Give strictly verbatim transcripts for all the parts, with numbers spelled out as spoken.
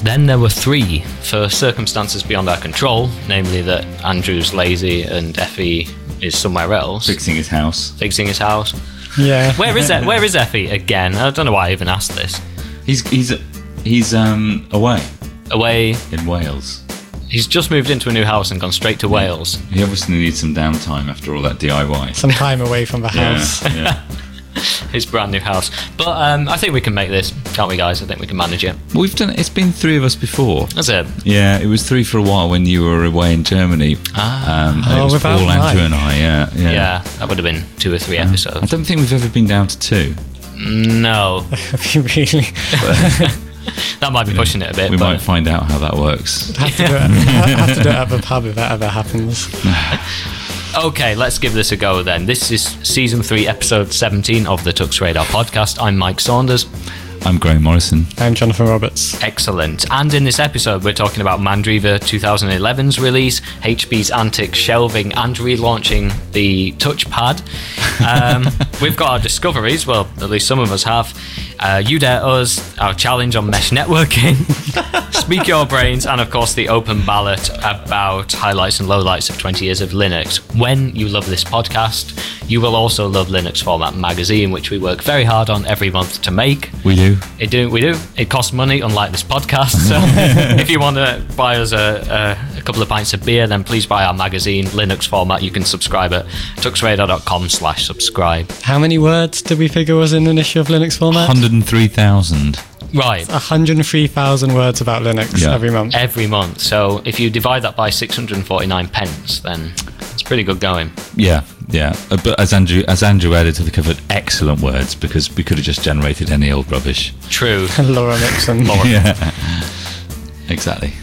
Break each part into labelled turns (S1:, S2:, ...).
S1: Then there were three for circumstances beyond our control, namely that Andrew's lazy and Effie is somewhere else.
S2: Fixing his house.
S1: Fixing his house.
S3: Yeah.
S1: Where is it? Where is Effie again? I don't know why I even asked this.
S2: He's he's he's um away
S1: Away.
S2: in Wales.
S1: He's just moved into a new house and gone straight to Wales.
S2: He obviously needs some downtime after all that D I Y.
S3: Some time away from the
S2: Yeah,
S3: house.
S2: yeah.
S1: His brand new house. But um, I think we can make this, can't we, guys? I think we can manage it.
S2: We've done. It's been three of us before.
S1: That's it.
S2: Yeah, it was three for a while when you were away in Germany.
S1: Ah.
S2: Um, and
S3: Oh,
S2: it was
S3: without
S2: Paul, Andrew,
S3: Mike.
S2: and I. Yeah, yeah.
S1: Yeah, that would have been two or three
S2: I
S1: episodes.
S2: don't think we've ever been down to two.
S1: No,
S3: Have you really?
S1: that might be pushing it a bit.
S2: We
S1: but
S2: might find out how that works.
S3: have to do it, have to do it at the pub if that ever happens.
S1: Okay, let's give this a go then. This is season three, episode seventeen of the Tux Radar podcast. I'm Mike Saunders.
S2: I'm Graham Morrison.
S3: I'm Jonathan Roberts.
S1: Excellent. And in this episode, we're talking about Mandriva twenty eleven's release, H P's antics shelving and relaunching the touchpad. Um, we've got our discoveries, well, at least some of us have. Uh, you Dare Us, our challenge on mesh networking, Speak Your Brains, and of course the open ballot about highlights and lowlights of twenty years of Linux. When you love this podcast, you will also love Linux Format Magazine, which we work very hard on every month to make.
S2: We do.
S1: It do, we do. It costs money, unlike this podcast. So if you want to buy us a, a, a couple of pints of beer, then please buy our magazine, Linux Format. You can subscribe at tuxradar.com slash subscribe.
S3: How many words did we figure was in an issue of Linux Format?
S2: one hundred three thousand.
S1: Right.
S3: one hundred three thousand words about Linux
S2: Yeah.
S3: every month.
S1: Every month. So if you divide that by six hundred forty-nine pence, then it's pretty good going.
S2: Yeah, yeah. Uh, But as Andrew, as Andrew editor, they covered excellent words because we could have just generated any old rubbish.
S1: True.
S3: Laura Nixon.
S2: Yeah, exactly.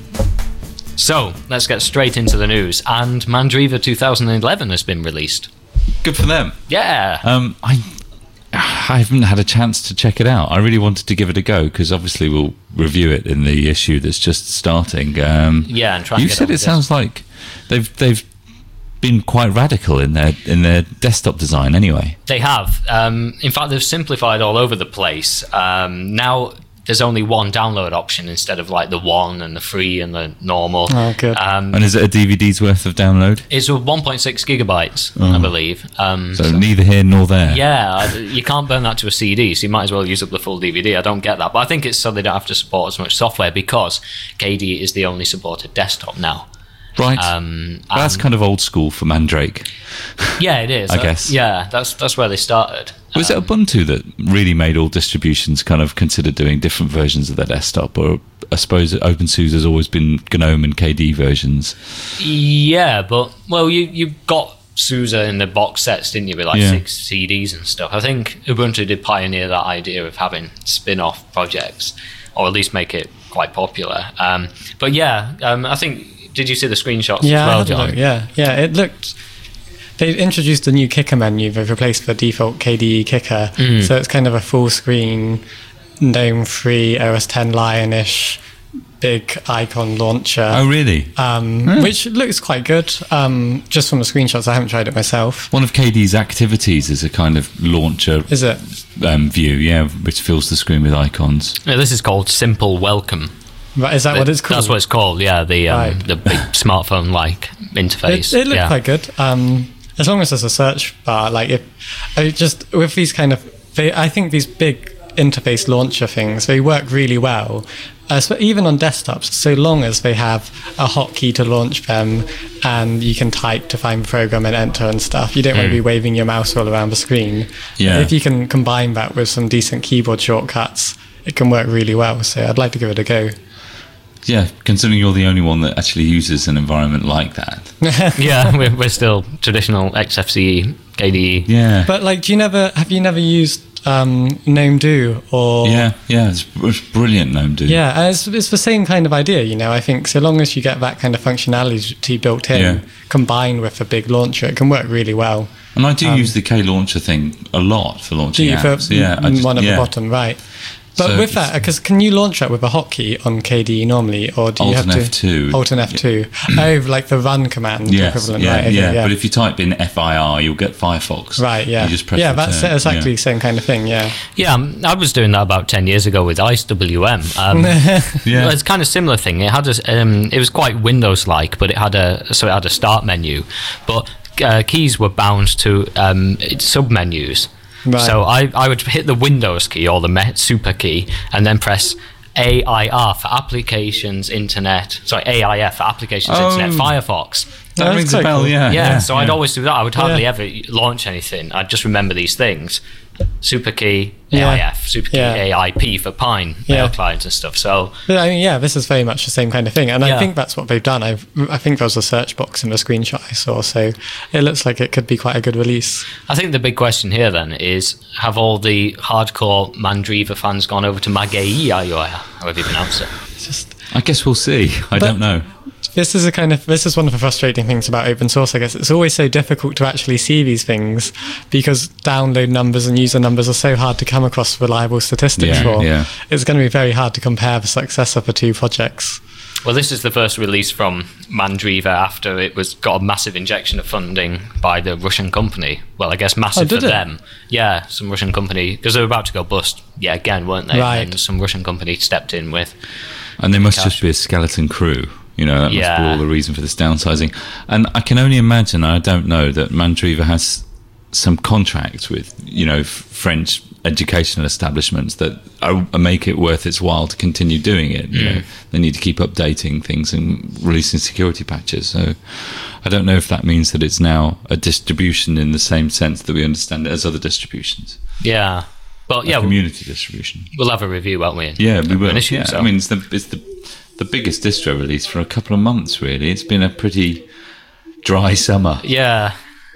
S1: So let's get straight into the news. And Mandriva twenty eleven has been released.
S2: Good for them.
S1: Yeah.
S2: Um, I I haven't had a chance to check it out. I really wanted to give it a go because obviously we'll review it in the issue that's just starting. Um,
S1: Yeah, and try and
S2: you
S1: get
S2: said
S1: on
S2: it
S1: with this.
S2: sounds like they've they've been quite radical in their in their desktop design. Anyway,
S1: They have. Um, in fact, they've simplified all over the place. Um, now there's only one download option instead of like the one and the free and the normal.
S3: Oh, good.
S1: Um,
S2: and is it a D V D's worth of download?
S1: it's a one point six gigabytes, I believe. Um,
S2: So, neither here nor there.
S1: yeah, I- you can't burn that to a C D, so you might as well use up the full D V D. I don't get that, but I think it's so they don't have to support as much software because K D E is the only supported desktop now.
S2: Right.
S1: Um,
S2: Well, that's
S1: and-
S2: kind of old school for Mandrake.
S1: yeah, it is.
S2: I
S1: Uh,
S2: guess.
S1: Yeah, that's that's where they started.
S2: Was it Ubuntu that really made all distributions kind of consider doing different versions of their desktop? Or I suppose OpenSUSE has always been GNOME and K D versions.
S1: Yeah, but well, you you got SUSE in the box sets, didn't you? With like
S2: Yeah.
S1: six C Ds and stuff. I think Ubuntu did pioneer that idea of having spin-off projects, or at least make it quite popular. Um, but yeah, um, I think. Did you see the screenshots
S3: Yeah,
S1: as
S3: I
S1: well,
S3: had a
S1: John?
S3: look, yeah, yeah. It looked. They introduced a new kicker menu. They've replaced the default K D E kicker,
S1: Mm.
S3: so it's kind of a full screen, GNOME-free O S ten Lion-ish, big icon launcher.
S2: Oh, really?
S3: Um, Which looks quite good. Um, just from the screenshots, I haven't tried it myself.
S2: One of K D's activities is a kind of launcher
S3: Is it?
S2: um, view, yeah, which fills the screen with icons.
S1: Yeah, this is called Simple Welcome.
S3: Right, is that what it's called?
S1: That's what it's called. Yeah, the um,
S3: Right.
S1: the big smartphone-like interface.
S3: It, it looked
S1: yeah.
S3: quite good. Um, as long as there's a search bar, like if I just with these kind of, they, I think these big interface launcher things, they work really well. Uh, so even on desktops, so long as they have a hotkey to launch them, and you can type to find the program and enter and stuff. You don't want to be waving your mouse all around the screen.
S2: Yeah.
S3: If you can combine that with some decent keyboard shortcuts, it can work really well. So I'd like to give it a go.
S2: Yeah, considering you're the only one that actually uses an environment like that.
S1: yeah, we're, we're still traditional X F C E, K D E.
S2: Yeah.
S3: But like, do you never have you never used um, GNOME Do or
S2: yeah, yeah, it's, it's brilliant, GNOME Do.
S3: Yeah, and it's, it's the same kind of idea, you know. I think so long as you get that kind of functionality built in,
S2: Yeah.
S3: combined with a big launcher, it can work really well.
S2: And I do use the K launcher thing a lot for
S3: Do
S2: launching
S3: you for
S2: apps. Yeah, I
S3: m-
S2: just,
S3: one at
S2: yeah.
S3: the bottom, right? But
S2: So
S3: with
S2: it's-
S3: that, because can you launch that with a hotkey on K D E normally, or do you
S2: Alt and
S3: have to
S2: F two.
S3: Alt and F two? Oh, like the run command
S2: Yes,
S3: equivalent,
S2: yeah,
S3: right? Okay,
S2: yeah,
S3: yeah.
S2: But if you type in F I R, you'll get Firefox.
S3: Right, yeah.
S2: You just press
S3: yeah,
S2: return.
S3: that's exactly
S2: Yeah.
S3: the same kind of thing, yeah.
S1: Yeah, um, I was doing that about ten years ago with I C E W M. Um,
S2: Yeah.
S1: It's kind of similar thing. It had a, um, it was quite Windows-like, but it had a so it had a start menu, but uh, keys were bound to um, sub-menus.
S3: Right.
S1: So I, I would hit the Windows key or the me- super key and then press A I R for applications, internet. Sorry, A I F for applications,
S2: Oh.
S1: internet, Firefox.
S2: That
S3: That's
S2: rings
S3: quite
S2: a bell,
S3: cool.
S2: yeah.
S1: Yeah, so I'd always do that. I would hardly
S3: Yeah.
S1: ever launch anything. I'd just remember these things. Super key,
S3: Yeah.
S1: A I F, super key,
S3: Yeah.
S1: A I P for Pine,
S3: Yeah.
S1: mail clients and stuff. So,
S3: But I mean, yeah, this is very much the same kind of thing, and
S1: Yeah.
S3: I think that's what they've done. I I think there was a search box in the screenshot I saw, so it looks like it could be quite a good release.
S1: I think the big question here then is, have all the hardcore Mandriva fans gone over to Magei, however you pronounce it?
S3: It's just
S2: I guess we'll see. I
S3: But-
S2: don't know.
S3: this is a kind of this is one of the frustrating things about open source. I guess it's always so difficult to actually see these things because download numbers and user numbers are so hard to come across reliable statistics
S2: Yeah,
S3: for.
S2: yeah.
S3: It's going to be very hard to compare the success of the two projects.
S1: Well, this is the first release from Mandriva after it was got a massive injection of funding by the Russian company. Well, I guess massive
S3: Oh, did
S1: for
S3: it?
S1: them. Yeah, some Russian company, because they were about to go bust. Yeah, again, weren't they?
S3: Right.
S1: And some Russian company stepped in with.
S2: And they must
S1: Cash.
S2: just be a skeleton crew. You know, that must
S1: Yeah.
S2: be all the reason for this downsizing. And I can only imagine, I don't know, that Mandriva has some contracts with, you know, f- French educational establishments that are, make it worth its while to continue doing it. You know, they need to keep updating things and releasing security patches. So I don't know if that means that it's now a distribution in the same sense that we understand it as other distributions.
S1: Yeah. But
S2: A
S1: yeah,
S2: community distribution.
S1: we'll have a review, won't we?
S2: Yeah, we will.
S1: An issue,
S2: yeah.
S1: so.
S2: I mean, it's the it's the the biggest distro release for a couple of months. Really, it's been a pretty dry summer.
S1: Yeah.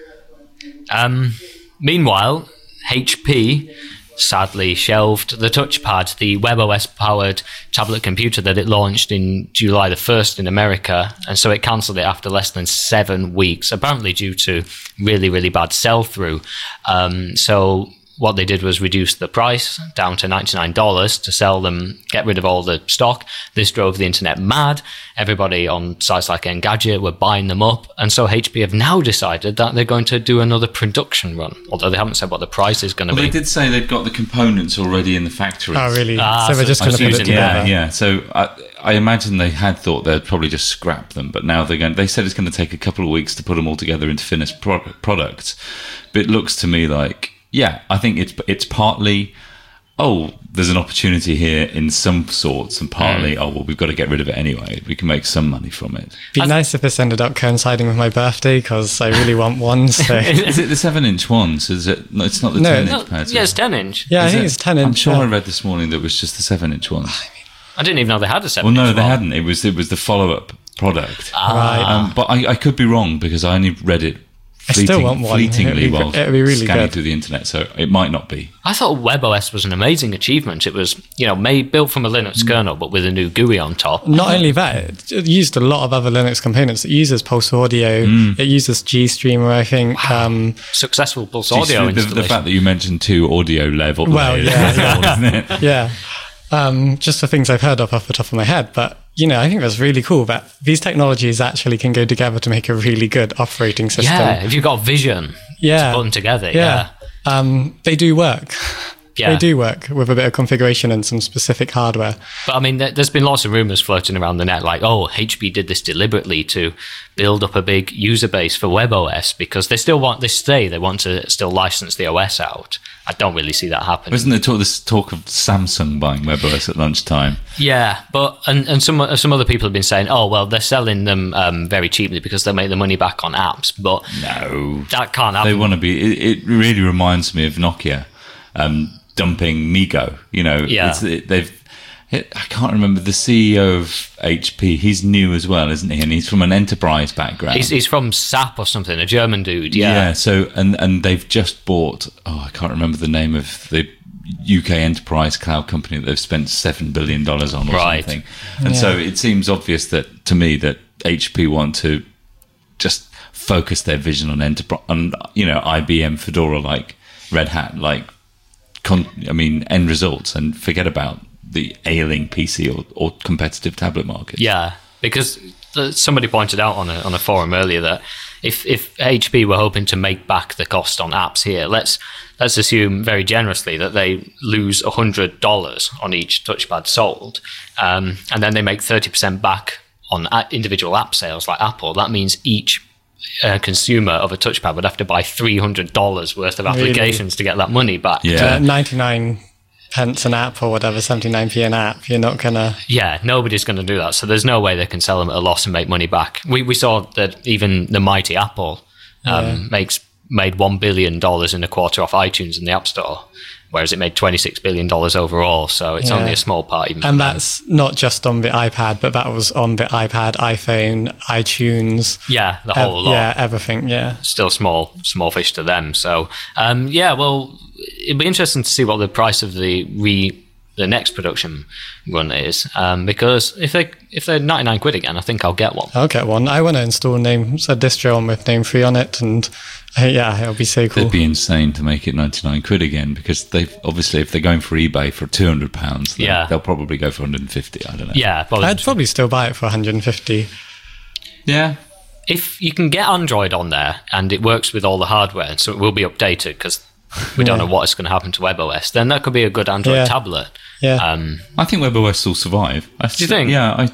S1: Um, meanwhile, H P sadly shelved the touchpad, the WebOS powered tablet computer that it launched in July the first in America, and so it cancelled it after less than seven weeks, apparently due to really, really bad sell through. Um, so what they did was reduce the price down to ninety-nine dollars to sell them, get rid of all the stock. This drove the internet mad. Everybody on sites like Engadget were buying them up. And so H P have now decided that they're going to do another production run, although they haven't said what the price is going to
S2: Well,
S1: be.
S2: they did say they've got the components already in the factory.
S3: Oh, really?
S1: Ah,
S3: so
S1: so
S3: we're just going to
S1: it's
S3: put it
S1: using-
S3: together.
S2: Yeah, yeah. So I, I imagine they had thought they'd probably just scrap them, but now they're going. They said it's going to take a couple of weeks to put them all together into finished pro- products. But it looks to me like, yeah, I think it's it's partly, oh, there's an opportunity here in some sorts, and partly,
S1: Mm.
S2: oh, well, we've got to get rid of it anyway. We can make some money from it.
S3: Be nice if this ended up coinciding with my birthday because I really want one. So
S2: Is it the seven-inch ones? Is it? No, it's not the
S3: No,
S2: ten-inch
S1: No,
S2: pads.
S1: yeah, it's ten inch.
S3: yeah, I
S2: Is
S3: think
S2: it?
S3: it's ten
S2: I'm
S3: inch.
S2: sure
S3: yeah.
S2: I read this morning that it was just the seven-inch ones.
S1: I didn't even know they had a
S2: Well,
S1: seven.
S2: no,
S1: inch
S2: they
S1: one.
S2: hadn't. It was it was the follow-up product.
S3: Right.
S2: Um, but I, I could be wrong because I only read it
S3: I still
S2: fleeting,
S3: want one.
S2: fleetingly
S3: It'd be
S2: while
S3: gr- it'd be really
S2: scanning
S3: good.
S2: through the internet, so it might not be.
S1: I thought WebOS was an amazing achievement. It was, you know, made built from a Linux kernel, but with a new G U I on top.
S3: Not only that, it used a lot of other Linux components. It uses Pulse Audio.
S2: Mm.
S3: It uses GStreamer, I think. Um,
S1: Successful Pulse
S2: Just
S1: Audio
S2: the, the
S1: installation.
S2: fact that you mentioned two audio level.
S3: Well,
S2: layers
S3: yeah,
S2: as well, isn't it?
S3: yeah. Um, just the things I've heard of off the top of my head. But, you know, I think that's really cool that these technologies actually can go together to make a really good operating system.
S1: yeah, if you've got vision
S3: Yeah.
S1: to put them together,
S3: Yeah.
S1: yeah.
S3: Um, they do work.
S1: Yeah.
S3: They do work with a bit of configuration and some specific hardware.
S1: But I mean, there- there's been lots of rumors floating around the net, like, oh, H P did this deliberately to build up a big user base for WebOS because they still want this stay. They want to still license the O S out. I don't really see that happening.
S2: Wasn't there talk, this talk of Samsung buying WebOS at lunchtime?
S1: Yeah, but and, and some some other people have been saying, oh well, they're selling them um, very cheaply because they'll make the money back on apps. But
S2: No.
S1: that can't
S2: They
S1: happen.
S2: want to be. It, it really reminds me of Nokia um, dumping Migo. You know,
S1: Yeah.
S2: it's, it, they've. It, I can't remember the C E O of H P. He's new as well, isn't he? And he's from an enterprise background.
S1: He's, he's from S A P or something, a German dude.
S2: yeah.
S1: Yeah,
S2: So and and they've just bought. Oh, I can't remember the name of the U K enterprise cloud company that they've spent seven billion dollars on or
S1: Right.
S2: something. And so it seems obvious that to me that H P want to just focus their vision on enterprise, on you know I B M, Fedora, like Red Hat, like con- I mean, end results, and forget about the ailing P C or, or competitive tablet market.
S1: Yeah, because somebody pointed out on a on a forum earlier that if if H P were hoping to make back the cost on apps here, let's let's assume very generously that they lose a hundred dollars on each touchpad sold, um, and then they make thirty percent back on individual app sales like Apple. That means each uh, consumer of a touchpad would have to buy three hundred dollars worth of applications really? to get that money back.
S2: Yeah,
S3: uh, ninety-nine pence an app or whatever, seventy-nine p an app. You're not gonna.
S1: Yeah, nobody's gonna do that. So there's no way they can sell them at a loss and make money back. We we saw that even the mighty Apple um, yeah. makes made one billion dollars in a quarter off iTunes in the App Store, whereas it made twenty-six billion dollars overall. So it's yeah. only a small part. Even
S3: and that's them. Not just on the iPad, but that was on the iPad, iPhone, iTunes.
S1: Yeah, the whole ev- lot.
S3: Yeah, everything. Yeah,
S1: still small, small fish to them. So um, yeah, well. It'd be interesting to see what the price of the re the next production run is, um, because if they if they're ninety-nine quid again, I think I'll get one.
S3: I'll get one. I want to install Name a distro on with Name free on it, and uh, yeah, it'll be so cool.
S2: It'd be insane to make it ninety-nine quid again, because they've obviously if they're going for eBay for two hundred pounds,
S1: yeah,
S2: they'll probably go for one hundred fifty. I don't know.
S1: Yeah, probably.
S3: I'd probably still buy it for one hundred fifty.
S2: Yeah.
S1: If you can get Android on there and it works with all the hardware, so it will be updated because we don't yeah. know what's going to happen to WebOS, then that could be a good Android
S3: yeah.
S1: tablet.
S3: Yeah,
S1: um,
S2: I think WebOS will survive. I
S1: do you think?
S2: Yeah, I,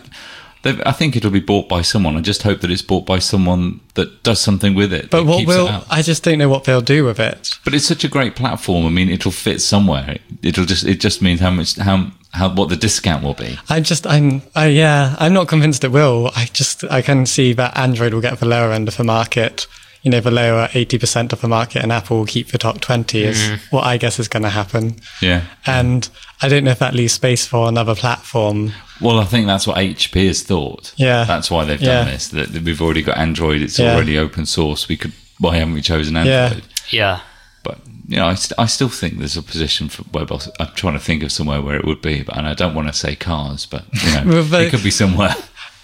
S2: I think it'll be bought by someone. I just hope that it's bought by someone that does something with it.
S3: But what will I just don't know what they'll do with it.
S2: But it's such a great platform. I mean, it'll fit somewhere. It'll just it just means how much how how what the discount will be.
S3: I just I'm I, yeah I'm not convinced it will. I just I can see that Android will get the lower end of the market. You know, the lower eighty percent of the market, and Apple will keep the top twenty is mm. what I guess is going to happen.
S2: Yeah.
S3: And I don't know if that leaves space for another platform.
S2: Well, I think that's what H P has thought.
S3: Yeah.
S2: That's why they've
S3: yeah.
S2: done this. That we've already got Android. It's
S3: yeah.
S2: already open source. We could. Why haven't we chosen Android?
S1: Yeah. Yeah.
S2: But, you know, I, st- I still think there's a position for WebOS. I'm trying to think of somewhere where it would be, but, and I don't want to say cars, but, you know, well, it could be somewhere.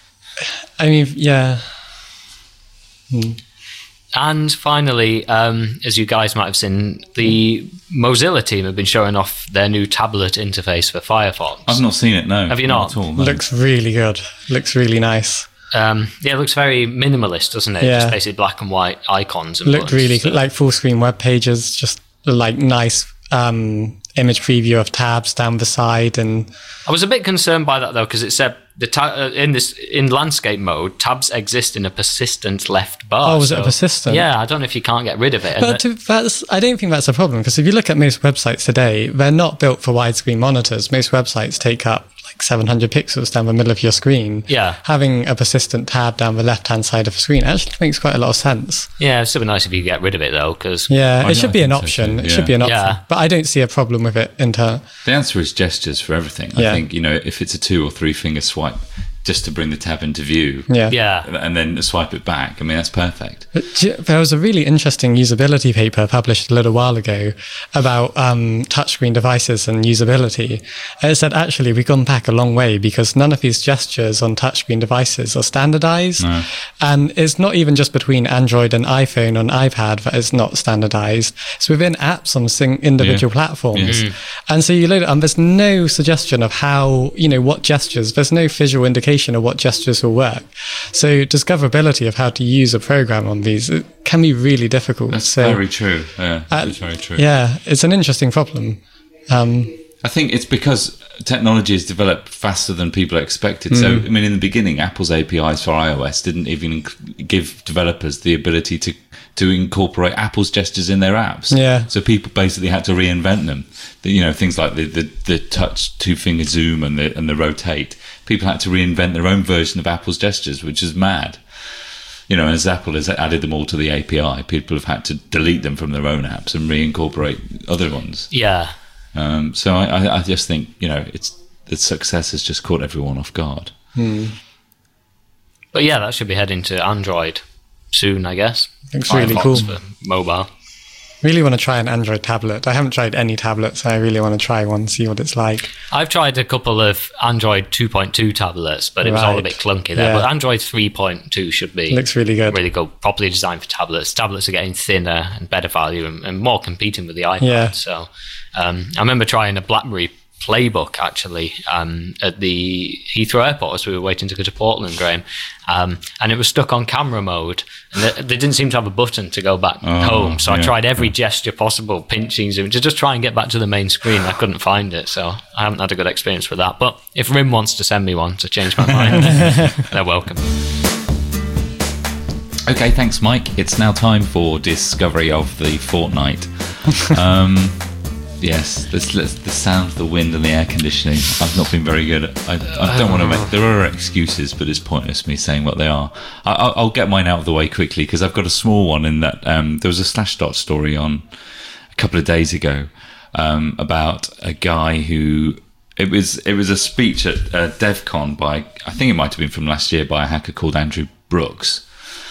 S3: I mean, yeah.
S1: Hmm. And finally, um, as you guys might have seen, the Mozilla team have been showing off their new tablet interface for Firefox.
S2: I've not seen it, no.
S1: Have you not?
S2: Not at all, no.
S3: Looks really good. Looks really nice.
S1: Um, yeah, it looks very minimalist, doesn't it?
S3: Yeah.
S1: Just basically black and white icons. And
S3: Looked
S1: buttons,
S3: really
S1: so.
S3: like full screen web pages, just like nice um, image preview of tabs down the side. And
S1: I was a bit concerned by that though, because it said the ta- uh, in this in landscape mode, tabs exist in a persistent left bar.
S3: Oh, was
S1: so,
S3: it a persistent?
S1: Yeah, I don't know if you can't get rid of it.
S3: But to, that's, I don't think that's a problem, because if you look at most websites today, they're not built for widescreen monitors. Most websites take up like seven hundred pixels down the middle of your screen.
S1: Yeah.
S3: Having a persistent tab down the left-hand side of the screen actually makes quite a lot of sense.
S1: Yeah, it's super nice if you get rid of it though, because
S3: yeah,
S2: I
S3: it should be an option.
S2: So, yeah.
S3: It should be an option.
S1: Yeah.
S3: But I don't see a problem with it in turn.
S2: The answer is gestures for everything. I
S3: Yeah.
S2: think, you know, if it's a two or three finger swipe, just to bring the tab into view.
S3: Yeah.
S1: yeah,
S2: And then swipe it back. I mean, that's perfect.
S3: But there was a really interesting usability paper published a little while ago about um, touchscreen devices and usability. And it said, actually, we've gone back a long way because none of these gestures on touchscreen devices are standardized.
S2: No.
S3: And it's not even just between Android and iPhone and iPad that it's not standardized. It's within apps on sing- individual
S2: Yeah.
S3: platforms.
S2: Yeah.
S3: And so you load it, and there's no suggestion of how, you know, what gestures, there's no visual indication of what gestures will work. So discoverability of how to use a program on these, it can be really difficult.
S2: That's
S3: so,
S2: very true. Yeah,
S3: uh,
S2: that's very true.
S3: Yeah, it's an interesting problem. Um,
S2: I think it's because technology has developed faster than people expected.
S3: Mm.
S2: So, I mean, in the beginning, Apple's A P Is for iOS didn't even give developers the ability to, to incorporate Apple's gestures in their apps.
S3: Yeah.
S2: So people basically had to reinvent them. The, you know, things like the, the, the touch two-finger zoom and the and the rotate. People had to reinvent their own version of Apple's gestures, which is mad. You know, as Apple has added them all to the A P I, people have had to delete them from their own apps and reincorporate other ones.
S1: yeah.
S2: Um, so I, I just think, you know, it's its success has just caught everyone off guard.
S3: hmm.
S1: But yeah, that should be heading to Android soon, I guess.
S3: Looks really
S1: Firefox
S3: cool.
S1: for mobile.
S3: Really want to try an Android tablet. I haven't tried any tablets. I really want to try one, see what it's like.
S1: I've tried a couple of Android two point two tablets, but it was all a
S3: Right.
S1: bit clunky there.
S3: Yeah.
S1: But Android three point two should be
S3: Looks really good.
S1: really good, properly designed for tablets. Tablets are getting thinner and better value and, and more competing with the iPad.
S3: Yeah.
S1: So um, I remember trying a BlackBerry Playbook actually um, at the Heathrow Airport as we were waiting to go to Portland, Graham, um, and it was stuck on camera mode, and they, they didn't seem to have a button to go back
S2: Oh,
S1: home. So I
S2: yeah,
S1: tried every
S2: yeah.
S1: gesture possible, pinching, zoom, to just try and get back to the main screen. I couldn't find it, so I haven't had a good experience with that. But if R I M wants to send me one to change my mind, they're welcome.
S2: Okay, thanks, Mike. It's now time for Discovery of the Fortnight. Um, yes, this, this, the sound of the wind and the air conditioning. I've not been very good. I, I don't want to make... There are excuses, but it's pointless me saying what they are. I, I'll, I'll get mine out of the way quickly, because I've got a small one in that um, there was a Slashdot story on a couple of days ago um, about a guy who... It was it was a speech at uh, DevCon by... I think it might have been from last year, by a hacker called Andrew Brooks.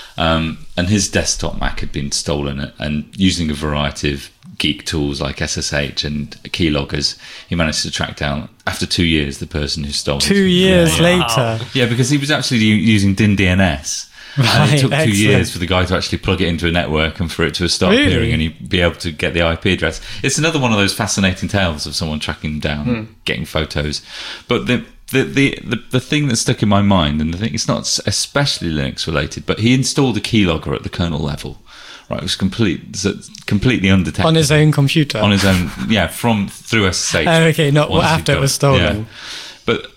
S2: Um, and his desktop Mac had been stolen, and using a variety of geek tools like S S H and keyloggers, he managed to track down, after two years, the person who stole
S3: Two
S2: his
S3: years
S2: Wow.
S3: later.
S2: Yeah, because he was actually u- using D I N D N S. and
S3: Right,
S2: it took two
S3: excellent.
S2: years for the guy to actually plug it into a network and for it to start
S3: Really?
S2: appearing and he'd be able to get the I P address. It's another one of those fascinating tales of someone tracking down,
S3: Hmm.
S2: getting photos. But the the, the the the thing that stuck in my mind, and I think it's not s- especially Linux related, but he installed a keylogger at the kernel level. Right, it was complete, so it's completely undetected.
S3: On his own computer.
S2: On his own, yeah, from through S S H.
S3: Oh, okay, not
S2: once he'd
S3: after it
S2: got
S3: was stolen.
S2: Yeah. But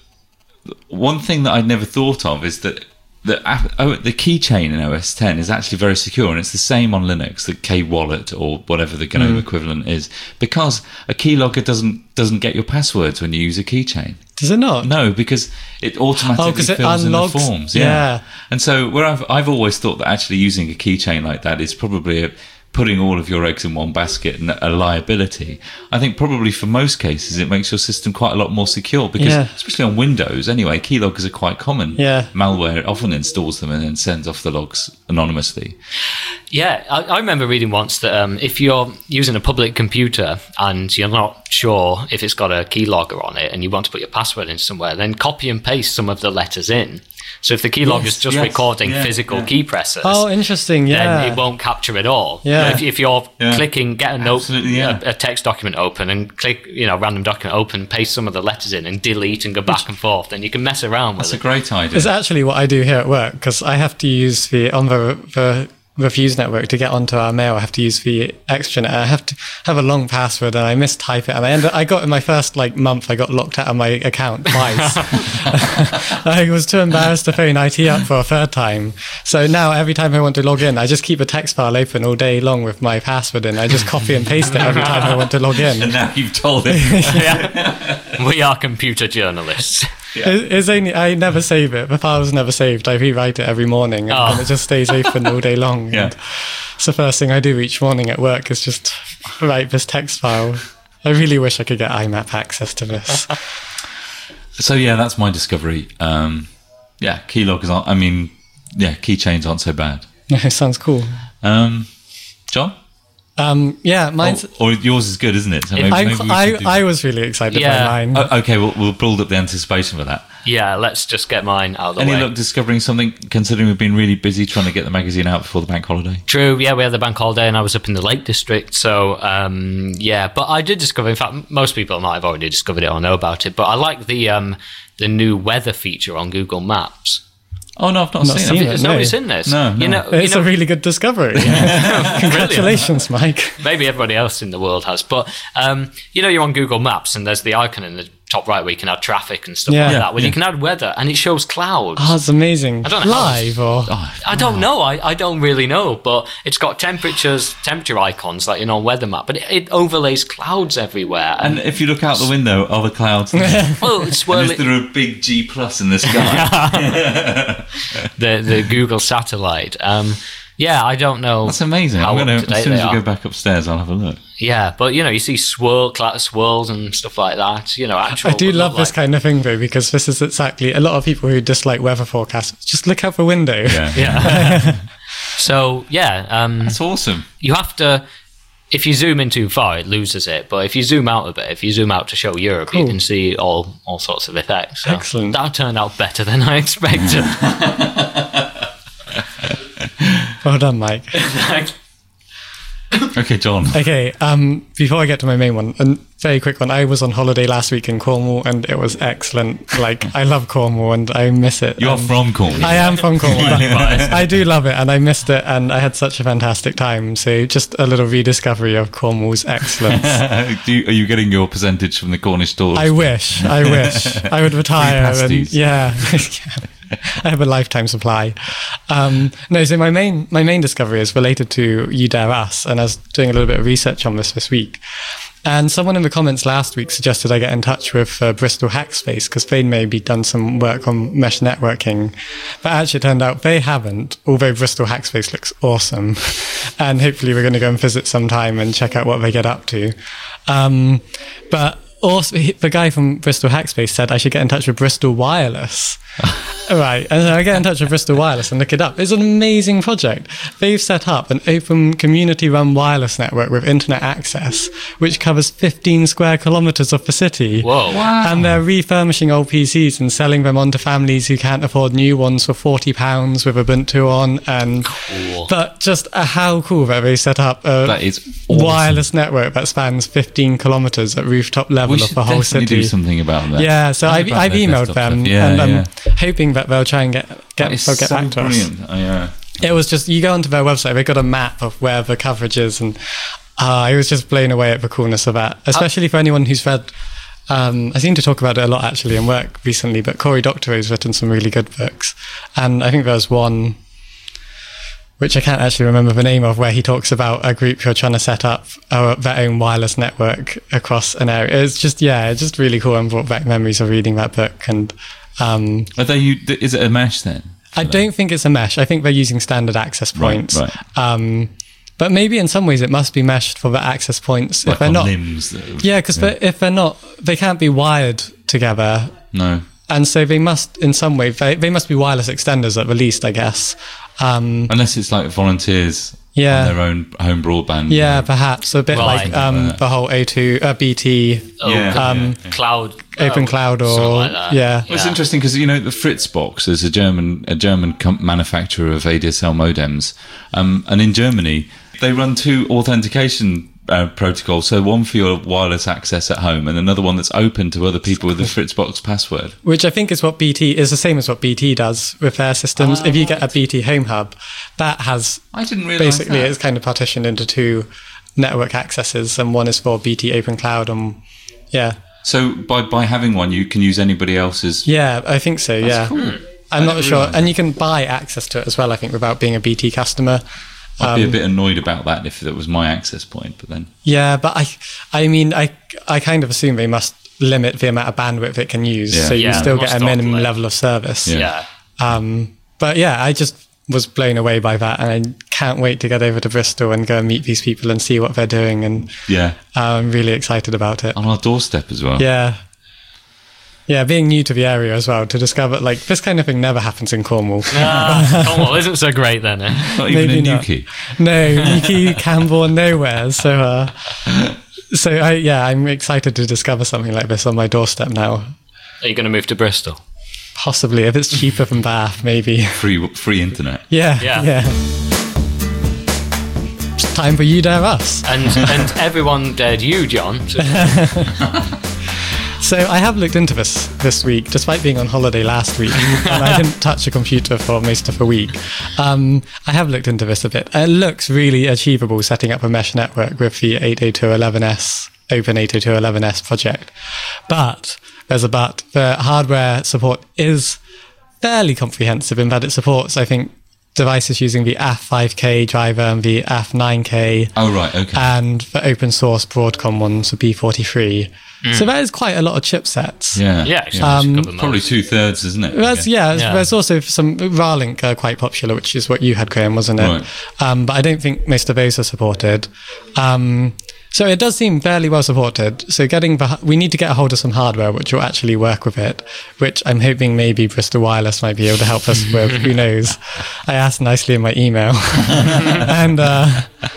S2: one thing that I'd never thought of is that the, oh, the keychain in O S ten is actually very secure, and it's the same on Linux, the K-Wallet or whatever the GNOME
S3: Mm.
S2: equivalent is, because a keylogger doesn't doesn't get your passwords when you use a keychain.
S3: Does it not?
S2: No, because it automatically
S3: Oh, 'cause it
S2: fills in the
S3: unlogs-
S2: forms. Yeah.
S3: yeah.
S2: And so where I've I've always thought that actually using a keychain like that is probably a, putting all of your eggs in one basket and a liability. I think probably for most cases it makes your system quite a lot more secure, because
S3: Yeah.
S2: especially on Windows anyway, keyloggers are quite common.
S3: Yeah.
S2: Malware often installs them and then sends off the logs anonymously.
S1: Yeah, I, I remember reading once that um, if you're using a public computer and you're not sure if it's got a keylogger on it and you want to put your password in somewhere, then copy and paste some of the letters in. So if the keylogger's
S3: Yes,
S1: just
S2: yes,
S1: recording
S2: yeah,
S1: physical
S2: yeah.
S1: key presses,
S3: Oh, interesting. Yeah.
S1: then it won't capture it all.
S3: Yeah.
S1: But if, if you're
S2: Yeah.
S1: clicking, get a note,
S2: Absolutely, yeah.
S1: a, a text document open, and click, you know, random document open, paste some of the letters in, and delete and go back and forth, then you can mess around with
S2: That's a
S1: it.
S2: great idea.
S3: It's actually what I do here at work, because I have to use the on the, the Reviews network to get onto our mail. I have to use the extranet. I have to have a long password, and I mistype it. And I ended, I got in my first like month, I got locked out of my account twice. I was too embarrassed to phone I T up for a third time. So now every time I want to log in, I just keep a text file open all day long with my password in. I just copy and paste it every time I want to log in.
S2: and now you've told it.
S1: Yeah. We are computer journalists.
S3: It- It's only I never save it. The file's never saved. I rewrite it every morning, and,
S1: Oh.
S3: and it just stays open all day long.
S2: Yeah.
S3: And it's the first thing I do each morning at work is just write this text file. I really wish I could get I M A P access to this.
S2: So yeah, that's my discovery. Um, yeah, keyloggers aren't. I mean, yeah, keychains aren't so bad.
S3: It sounds cool.
S2: Um, John,
S3: Um, yeah, mine's.
S2: or, or yours is good, isn't it? So maybe,
S3: I,
S2: maybe we
S3: I,
S2: should do-
S3: I was really excited
S1: Yeah.
S3: by mine.
S2: Oh, okay, we'll, we'll build up the anticipation for that.
S1: Yeah, let's just get mine out of the
S2: Any
S1: way.
S2: luck discovering something, considering we've been really busy trying to get the magazine out before the bank holiday?
S1: True, yeah, we had the bank holiday and I was up in the Lake District, so um, yeah, but I did discover, in fact, most people might have already discovered it or know about it, but I like the um, the new weather feature on Google Maps.
S2: Oh no, I've not,
S3: Not
S2: seen,
S3: seen
S2: it.
S3: it.
S1: Has
S3: no.
S1: nobody seen this?
S2: No, no.
S1: You know,
S3: It's
S1: you know
S3: a really good discovery. Congratulations, Mike.
S1: maybe everybody else in the world has, but um, you know, you're on Google Maps and there's the icon in the top right where you can add traffic and stuff
S3: Yeah.
S1: like
S3: Yeah,
S1: that. Well,
S2: yeah.
S1: you can add weather and it shows clouds.
S3: Oh, it's amazing.
S1: I don't know how
S3: Live or.
S2: Oh,
S1: I don't know. I, I don't really know, but it's got temperatures, temperature icons like you know on weather map, but it, it overlays clouds everywhere.
S2: And if you look out the window, are the clouds there?
S1: well, it's
S2: And is
S1: swirling
S2: there a big G plus in the sky?
S1: the the Google satellite. Um, yeah, I don't know.
S2: That's amazing.
S1: how
S2: I'm gonna,
S1: up to
S2: as
S1: date
S2: soon as
S1: they
S2: we
S1: are.
S2: go back upstairs, I'll have a look.
S1: Yeah, but you know, you see swirl, cloud swirls and stuff like that. You know, actual.
S3: I do
S1: what
S3: love
S1: look
S3: this
S1: like-
S3: kind of thing though, because this is exactly a lot of people who dislike weather forecasts. Just look out the window.
S2: Yeah,
S1: Yeah. So yeah, um,
S2: that's awesome.
S1: you have to. if you zoom in too far, it loses it. But if you zoom out a bit, if you zoom out to show Europe,
S3: Cool.
S1: you can see all all sorts of effects. So
S3: Excellent.
S1: That turned out better than I expected.
S3: Well done, Mike.
S2: Okay, John.
S3: Okay, um, before I get to my main one, a very quick one. I was on holiday last week in Cornwall, and it was excellent. Like, I love Cornwall, and I miss it.
S2: You're
S3: Um,
S2: from Cornwall.
S3: I am from Cornwall. but I do love it, and I missed it, and I had such a fantastic time. So just a little rediscovery of Cornwall's excellence.
S2: Do you, are you getting your percentage from the Cornish stores?
S3: I wish, I wish I would retire. And,
S2: pasties.
S3: yeah, I have a lifetime supply. Um, no, so my main my main discovery is related to You Dare Us, and I was doing a little bit of research on this this week. And someone in the comments last week suggested I get in touch with uh, Bristol Hackspace because they'd maybe done some work on mesh networking. But actually it turned out they haven't, although Bristol Hackspace looks awesome. And hopefully we're going to go and visit sometime and check out what they get up to. Um, but also, he- the guy from Bristol Hackspace said I should get in touch with Bristol Wireless. Right, and so I get in touch with Bristol Wireless and look it up. It's an amazing project. They've set up an open community-run wireless network with internet access, which covers fifteen square kilometres of the city.
S1: Whoa.
S3: And they're refurbishing old P Cs and selling them on to families who can't afford new ones for forty pounds with Ubuntu on. And
S1: Cool.
S3: But just uh, how cool that they set up a
S2: That is awesome.
S3: wireless network that spans fifteen kilometres at rooftop level
S2: We
S3: of
S2: should
S3: the whole
S2: definitely
S3: city.
S2: do something about that.
S3: Yeah, so
S2: What
S3: I've,
S2: about
S3: I've
S2: their
S3: emailed
S2: desktop
S3: them,
S2: stuff? Yeah,
S3: and I'm
S2: yeah.
S3: hoping that they'll try and get get
S2: That is
S3: they'll get
S2: so
S3: back to
S2: brilliant.
S3: us.
S2: Oh, yeah.
S3: It was just you go onto their website, they've got a map of where the coverage is, and uh, I was just blown away at the coolness of that, especially for anyone who's read. Um, I seem to talk about it a lot actually in work recently, but Cory Doctorow has written some really good books, and I think there's one which I can't actually remember the name of, where he talks about a group who are trying to set up uh, their own wireless network across an area. It's just, yeah, it's just really cool and brought back memories of reading that book. And um,
S2: Are they? u- Is it a mesh then?
S3: I don't think it's a mesh. I think they're using standard access points.
S2: Right,
S3: Um, but maybe in some ways it must be meshed for the access points.
S2: Like
S3: if they're
S2: on
S3: not,
S2: limbs. that-
S3: yeah, because if they're not, they can't be wired together.
S2: No.
S3: And so they must, in some way, they, they must be wireless extenders at the least, I guess. Um,
S2: Unless it's like volunteers
S3: Yeah.
S2: on their own home broadband.
S3: Yeah,
S2: uh,
S3: perhaps a bit
S1: Right.
S3: like um, the whole O two, uh, B T,
S2: Yeah.
S3: um,
S1: Cloud.
S3: Open
S1: oh,
S3: Cloud,
S1: something
S3: or
S1: like that.
S3: yeah.
S2: Well, it's interesting because you know the Fritzbox is a German a German com- manufacturer of A D S L modems, um, and in Germany they run two authentication uh, protocols. So one for your wireless access at home, and another one that's open to other people with the Fritzbox password.
S3: Which I think is what B T is the same as what B T does with their systems.
S2: Oh,
S3: if you get a B T Home Hub, that has
S2: I didn't realise
S3: basically
S2: that.
S3: it's kind of partitioned into two network accesses, and one is for B T Open Cloud, and yeah,
S2: So by by having one, you can use anybody else's.
S3: yeah, I think so. yeah,
S2: cool.
S3: I'm
S2: I
S3: not
S2: didn't
S3: sure,
S2: realise
S3: and
S2: that.
S3: you can buy access to it as well. I think without being a B T customer.
S2: I'd be a
S3: Um,
S2: bit annoyed about that if that was my access point, but then
S3: Yeah, but I, I mean, I, I kind of assume they must limit the amount of bandwidth it can use,
S2: Yeah.
S3: so you
S1: Yeah,
S3: still
S1: must
S3: get a minimum
S1: like-
S3: level of service.
S2: Yeah.
S1: Yeah.
S3: Um, but yeah, I just was blown away by that, and I can't wait to get over to Bristol and go and meet these people and see what they're doing, and
S2: yeah,
S3: uh, I'm really excited about it.
S2: on our doorstep as well.
S3: Yeah. Yeah, being new to the area as well, to discover, like, this kind of thing never happens in Cornwall.
S1: Ah, Cornwall isn't so great then, eh?
S2: Not even
S3: Maybe
S2: in
S3: not.
S2: Newquay.
S3: No, Newquay, Campbell, and nowhere. So, uh, so I, yeah, I'm excited to discover something like this on my doorstep now.
S1: Are you going to move to Bristol?
S3: Possibly, if it's cheaper than Bath, maybe.
S2: Free free internet.
S3: Yeah,
S1: Yeah.
S3: yeah. It's time for You Dare Us.
S1: And and everyone dared you, John. to-
S3: So I have looked into this this week, despite being on holiday last week, and I didn't touch a computer for most of the week. Um, I have looked into this a bit. It looks really achievable setting up a mesh network with the eight oh two dot eleven s, Open eight oh two dot eleven s project. But there's a but. The hardware support is fairly comprehensive in that it supports, I think, devices using the A F five K driver and the A F nine K.
S2: Oh right, okay.
S3: And the open source Broadcom ones, the B forty-three. So that is quite a lot of chipsets.
S2: yeah,
S1: yeah, actually,
S3: Um,
S1: just cover
S2: Probably
S1: most.
S2: two thirds, isn't it?
S3: There's, yeah,
S1: Yeah.
S3: there's also some Ralink are quite popular, which is what you had, Graham, wasn't it?
S2: Right.
S3: Um, but I don't think most of those are supported. Um, so it does seem fairly well supported. So getting the, we need to get a hold of some hardware which will actually work with it, which I'm hoping maybe Bristol Wireless might be able to help us with. Who knows? I asked nicely in my email, and uh,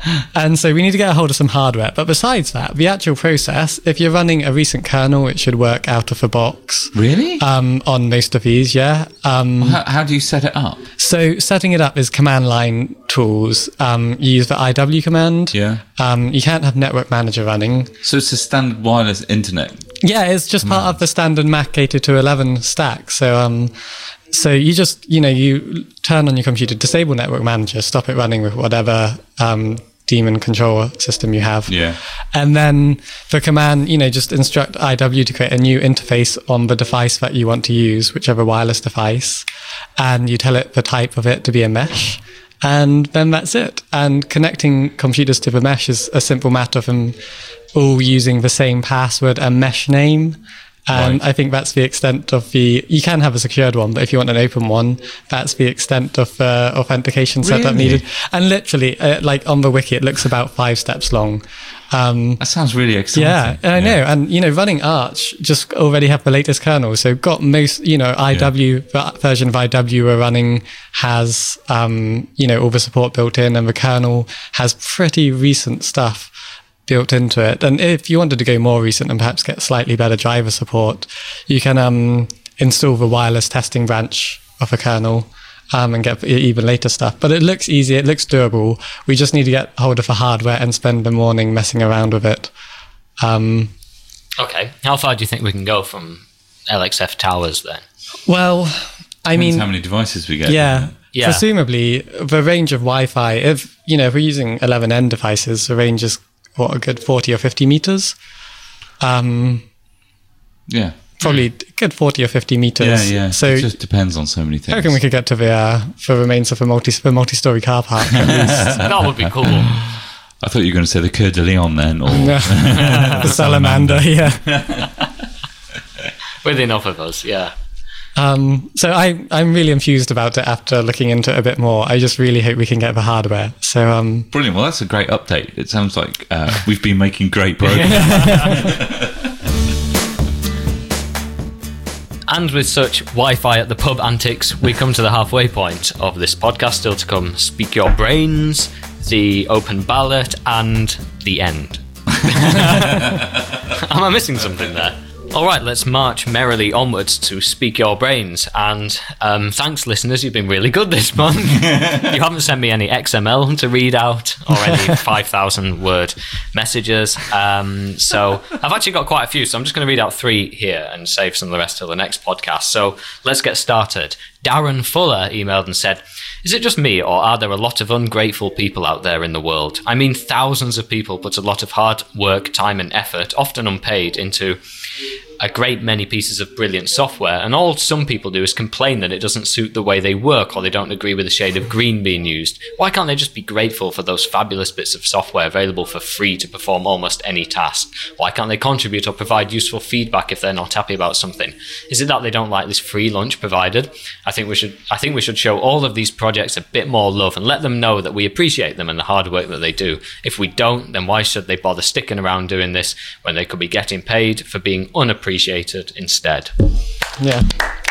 S3: And so we need to get a hold of some hardware. But besides that, the actual process, if you're running a recent kernel, it should work out of the box.
S2: Really?
S3: Um, on most of these, yeah. Um,
S2: how, how do you set it up?
S3: So setting it up is command line tools. Um, you use the I W command.
S2: Yeah.
S3: Um, you can't have Network Manager running.
S2: So it's a standard wireless internet.
S3: Yeah, it's just command. Part of the standard Mac eight oh two eleven stack. So, um, so you just, you know, you turn on your computer, disable Network Manager, stop it running with whatever um, daemon control system you have.
S2: Yeah.
S3: And then for command, you know, just instruct I W to create a new interface on the device that you want to use, whichever wireless device. And you tell it the type of it to be a mesh. And then that's it. And connecting computers to the mesh is a simple matter of them all using the same password and mesh name. And
S2: right.
S3: I think that's the extent of the, you can have a secured one, but if you want an open one, that's the extent of the authentication setup
S2: Really?
S3: needed. And literally, uh, like on the wiki, it looks about five steps long. Um,
S2: That sounds really exciting.
S3: yeah, I
S2: Yeah.
S3: know. And, you know, running Arch just already have the latest kernel. So got most, you know, I W, the version of I W we're running has, um, you know, all the support built in, and the kernel has pretty recent stuff built into it. And if you wanted to go more recent and perhaps get slightly better driver support, you can um, install the wireless testing branch of a kernel um, and get even later stuff. But it looks easy, it looks doable. We just need to get hold of the hardware and spend the morning messing around with it. Um,
S1: Okay, how far do you think we can go from L X F towers then?
S3: well, I
S2: Depends
S3: mean,
S2: how many devices we get.
S3: yeah,
S1: Yeah.
S3: presumably the range of Wi-Fi, if, you know, if we're using eleven N devices, the range is, what, a good forty or fifty meters? Um,
S2: Yeah.
S3: probably a good forty or fifty
S2: Yeah,
S3: meters.
S2: yeah.
S3: So
S2: it just depends on so many things.
S3: I reckon we could get to the, uh, the remains of a multi, the multi-story car park at least.
S1: That would be cool.
S2: I thought you were going to say the Coeur de Lion then, or
S3: the salamander, yeah.
S1: With enough of us, yeah.
S3: Um, so I, I'm really enthused about it after looking into it a bit more. I just really hope we can get the hardware. So, um,
S2: brilliant. Well, that's a great update. It sounds like uh, we've been making great progress.
S1: And with such Wi-Fi at the pub antics, we come to the halfway point of this podcast. Still to come, Speak Your Brains, the open ballot, and the end. Am I missing something there? All right, let's march merrily onwards to Speak Your Brains. And um, thanks, listeners, you've been really good this month. You haven't sent me any X M L to read out or any five thousand word messages. Um, so I've actually got quite a few, so I'm just going to read out three here and save some of the rest till the next podcast. So let's get started. Darren Fuller emailed and said, "Is it just me, or are there a lot of ungrateful people out there in the world? I mean, thousands of people put a lot of hard work, time and effort, often unpaid, into a great many pieces of brilliant software, and all some people do is complain that it doesn't suit the way they work, or they don't agree with the shade of green being used. Why can't they just be grateful for those fabulous bits of software available for free to perform almost any task? Why can't they contribute or provide useful feedback if they're not happy about something? Is it that they don't like this free lunch provided? I think we should I think we should show all of these projects a bit more love and let them know that we appreciate them and the hard work that they do. If we don't, then why should they bother sticking around doing this when they could be getting paid for being unappreciated instead?"
S3: yeah,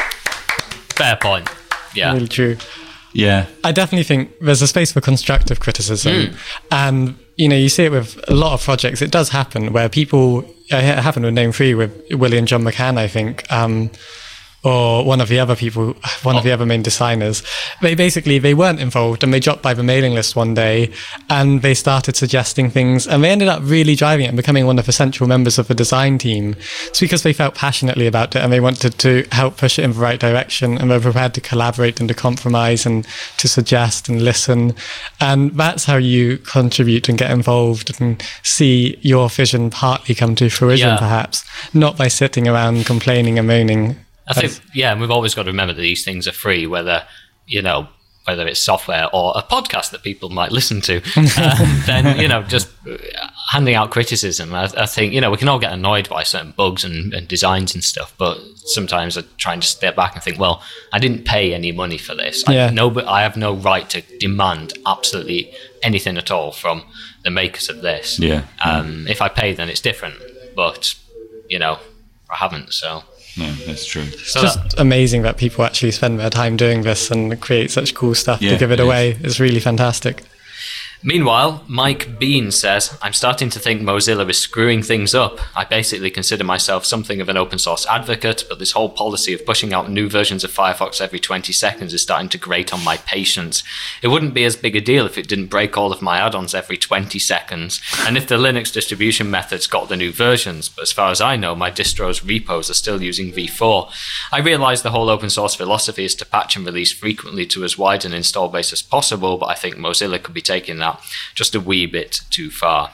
S1: Fair point. Yeah.
S3: really true.
S2: Yeah.
S3: I definitely think there's a space for constructive criticism.
S1: Mm.
S3: And, you know, you see it with a lot of projects. It does happen where people, it happened with Name Free with Willie and John McCann, I think, um, or one of the other people, one of the other main designers. They basically, they weren't involved and they dropped by the mailing list one day and they started suggesting things and they ended up really driving it and becoming one of the central members of the design team. It's because they felt passionately about it and they wanted to help push it in the right direction and were prepared to collaborate and to compromise and to suggest and listen. And that's how you contribute and get involved and see your vision partly come to fruition,
S1: Yeah.
S3: perhaps, not by sitting around complaining and moaning.
S1: I think, yeah, and we've always got to remember that these things are free, whether, you know, whether it's software or a podcast that people might listen to, um, then, you know, just handing out criticism. I, I think, you know, we can all get annoyed by certain bugs and, and designs and stuff, but sometimes I try and just step back and think, well, I didn't pay any money for this.
S3: Yeah.
S1: I, no, but I have no right to demand absolutely anything at all from the makers of this.
S2: Yeah.
S1: Um, if I pay, then it's different, but, you know, I haven't, so...
S2: No, that's true.
S1: So
S3: It's
S1: that-
S3: just amazing that people actually spend their time doing this and create such cool stuff
S2: Yeah,
S3: to give it
S2: it
S3: away. It's really fantastic.
S1: Meanwhile, Mike Bean says, I'm starting to think Mozilla is screwing things up. I basically consider myself something of an open source advocate, but this whole policy of pushing out new versions of Firefox every twenty seconds is starting to grate on my patience. It wouldn't be as big a deal if it didn't break all of my add-ons every twenty seconds, and if the Linux distribution methods got the new versions, but as far as I know, my distro's repos are still using v four. I realise the whole open source philosophy is to patch and release frequently to as wide an install base as possible, but I think Mozilla could be taking that just a wee bit too far.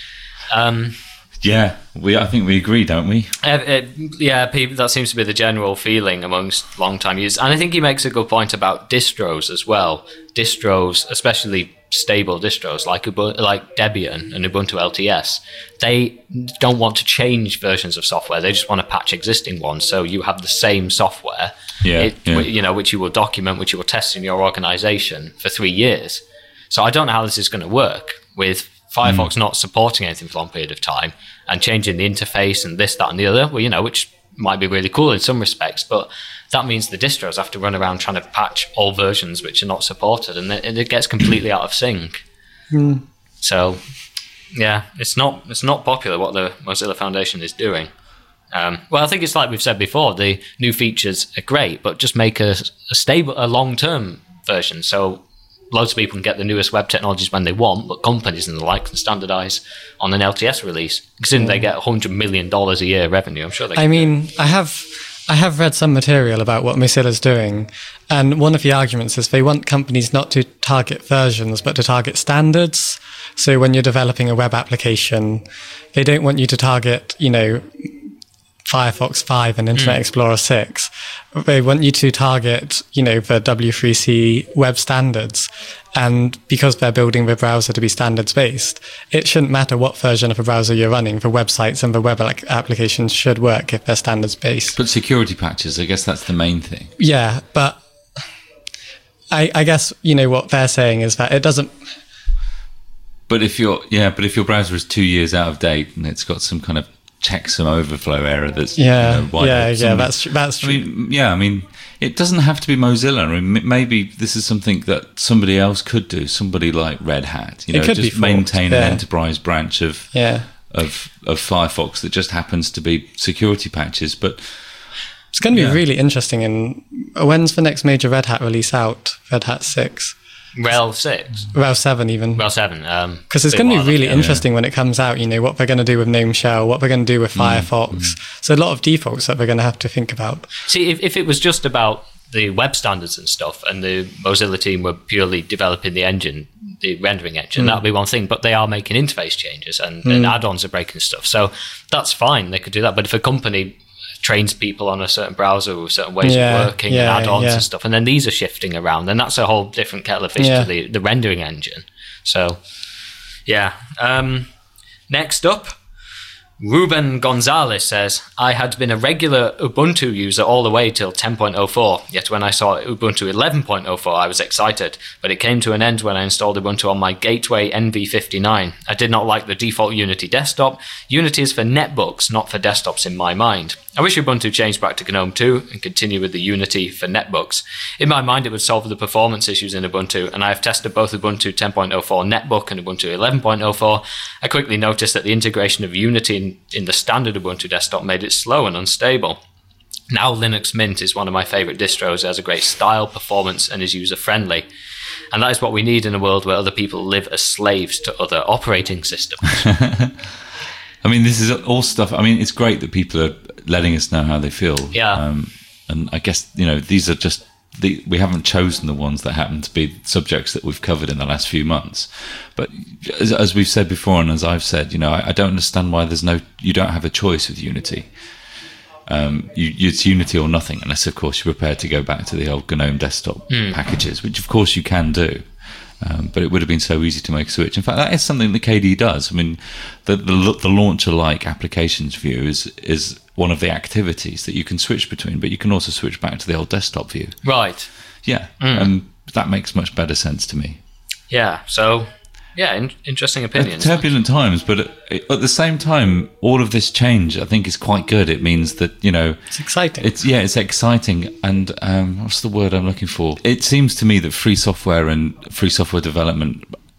S1: Um,
S2: yeah, we. I think we agree, don't we?
S1: Uh, it, yeah, people, that seems to be the general feeling amongst long-time users. And I think he makes a good point about distros as well. Distros, especially stable distros like Ubuntu, like Debian and Ubuntu L T S, they don't want to change versions of software. They just want to patch existing ones. So you have the same software,
S2: yeah,
S1: it,
S2: yeah.
S1: you know, which you will document, which you will test in your organization for three years. So I don't know how this is going to work with Firefox mm. not supporting anything for a long period of time and changing the interface and this, that, and the other. Well, you know, which might be really cool in some respects, but that means the distros have to run around trying to patch all versions which are not supported, and it, it gets completely out of sync. Mm. So, yeah, it's not it's not popular what the Mozilla Foundation is doing. Um, well, I think it's like we've said before, the new features are great, but just make a, a stable, a long-term version, so loads of people can get the newest web technologies when they want, but companies and the like can standardize on an L T S release. Considering mm. they get one hundred million dollars a year revenue, I'm sure they can.
S3: I mean, I have I have read some material about what Mozilla's doing, and one of the arguments is they want companies not to target versions, but to target standards. So when you're developing a web application, they don't want you to target, you know, Firefox five and Internet mm. Explorer six. They want you to target, you know, the W three C web standards. And because they're building the browser to be standards-based, it shouldn't matter what version of a browser you're running. The websites and the web applications should work if they're standards-based.
S2: But security patches, I guess that's the main thing.
S3: Yeah, but I, I guess, you know, what they're saying is that it doesn't...
S2: But if your yeah, but if your browser is two years out of date and it's got some kind of checksum overflow error that's
S3: yeah
S2: you know, why
S3: yeah
S2: somebody,
S3: yeah that's that's true.
S2: I mean, yeah I mean it doesn't have to be Mozilla. I mean, maybe this is something that somebody else could do, somebody like Red Hat, you know,
S3: it could
S2: just
S3: be
S2: maintain
S3: yeah.
S2: an enterprise branch of
S3: yeah
S2: of of Firefox that just happens to be security patches. But
S3: it's going to be
S2: yeah.
S3: really interesting. And when's the next major Red Hat release out? Red Hat six?
S1: R H E L six?
S3: R H E L seven even.
S1: R H E L seven.
S3: Because um, it's going to be really interesting yeah. when it comes out, you know, what they're going to do with Gnome Shell, what they're going to do with mm, Firefox. Mm. So a lot of defaults that they're going to have to think about.
S1: See, if, if it was just about the web standards and stuff and the Mozilla team were purely developing the engine, the rendering engine, mm. that would be one thing. But they are making interface changes and, mm. and add-ons are breaking stuff. So that's fine. They could do that. But if a company trains people on a certain browser with certain ways
S3: yeah,
S1: of working
S3: yeah,
S1: and add-ons
S3: yeah.
S1: and stuff, and then these are shifting around, then that's a whole different kettle of fish
S3: yeah.
S1: to the, the rendering engine. So, yeah. Um, next up, Ruben Gonzalez says, I had been a regular Ubuntu user all the way till ten point oh four, yet when I saw Ubuntu eleven point oh four I was excited, but it came to an end when I installed Ubuntu on my Gateway N V fifty-nine. I did not like the default Unity desktop. Unity is for netbooks, not for desktops in my mind. I wish Ubuntu changed back to GNOME two and continue with the Unity for netbooks. In my mind, it would solve the performance issues in Ubuntu, and I have tested both Ubuntu ten point oh four netbook and Ubuntu eleven point oh four. I quickly noticed that the integration of Unity in, in the standard Ubuntu desktop made it slow and unstable. Now Linux Mint is one of my favorite distros. It has a great style, performance, and is user-friendly. And that is what we need in a world where other people live as slaves to other operating systems.
S2: I mean, this is all stuff. I mean, it's great that people are letting us know how they feel.
S1: Yeah.
S2: Um, and I guess, you know, these are just, the, we haven't chosen the ones that happen to be subjects that we've covered in the last few months. But as, as we've said before, and as I've said, you know, I, I don't understand why there's no, you don't have a choice with Unity. Um, you, it's Unity or nothing, unless, of course, you're prepared to go back to the old GNOME desktop mm. packages, which, of course, you can do. Um, but it would have been so easy to make a switch. In fact, that is something that K D does. I mean, the the, the launcher-like applications view is is one of the activities that you can switch between, but you can also switch back to the old desktop view.
S1: Right.
S2: Yeah.
S1: Mm.
S2: Um, that makes much better sense to me.
S1: Yeah. So, yeah, in, interesting opinions.
S2: Turbulent times, but at, at the same time, all of this change, I think, is quite good. It means that, you know,
S3: it's exciting.
S2: It's yeah, it's exciting, and um, what's the word I'm looking for? It seems to me that free software and free software development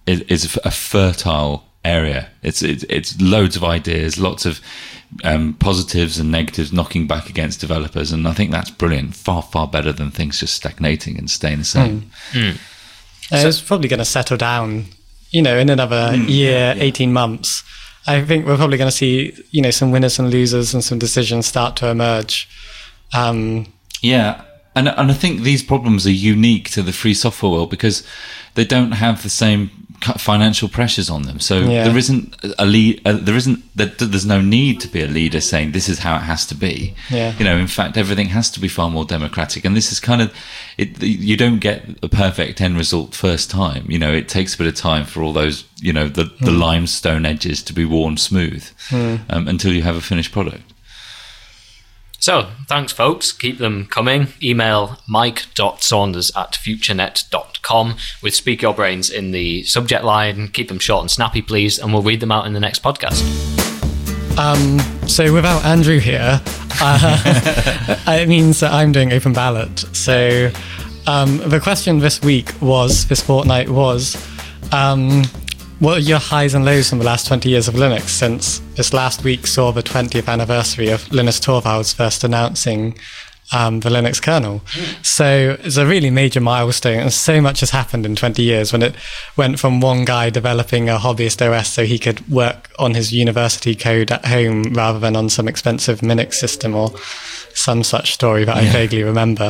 S2: is, is a fertile area. It's, it's it's loads of ideas, lots of um, positives and negatives knocking back against developers, and I think that's brilliant. Far far better than things just stagnating and staying the same.
S1: Mm. Mm.
S3: So, it's probably going to settle down, you know, in another mm, year, yeah. eighteen months. I think we're probably going to see, you know, some winners and losers and some decisions start to emerge. Um,
S2: yeah. And and I think these problems are unique to the free software world because they don't have the same financial pressures on them. So yeah. there isn't a lead. Uh, there isn't. There's no need to be a leader saying this is how it has to be.
S3: Yeah.
S2: You know, in fact, everything has to be far more democratic. And this is kind of it. You don't get a perfect end result first time. You know, it takes a bit of time for all those, you know, the the mm. limestone edges to be worn smooth mm. um, until you have a finished product.
S1: So, thanks, folks. Keep them coming. Email mike.saunders at futurenet dot com with Speak Your Brains in the subject line. Keep them short and snappy, please, and we'll read them out in the next podcast.
S3: Um, so, without Andrew here, uh, it means that I'm doing open ballot. So, um, the question this week was, this fortnight was, um, what are your highs and lows from the last twenty years of Linux, since this last week saw the twentieth anniversary of Linus Torvalds first announcing um, the Linux kernel. Mm. So it's a really major milestone, and so much has happened in twenty years, when it went from one guy developing a hobbyist O S so he could work on his university code at home rather than on some expensive Minix system or some such story that yeah. I vaguely remember.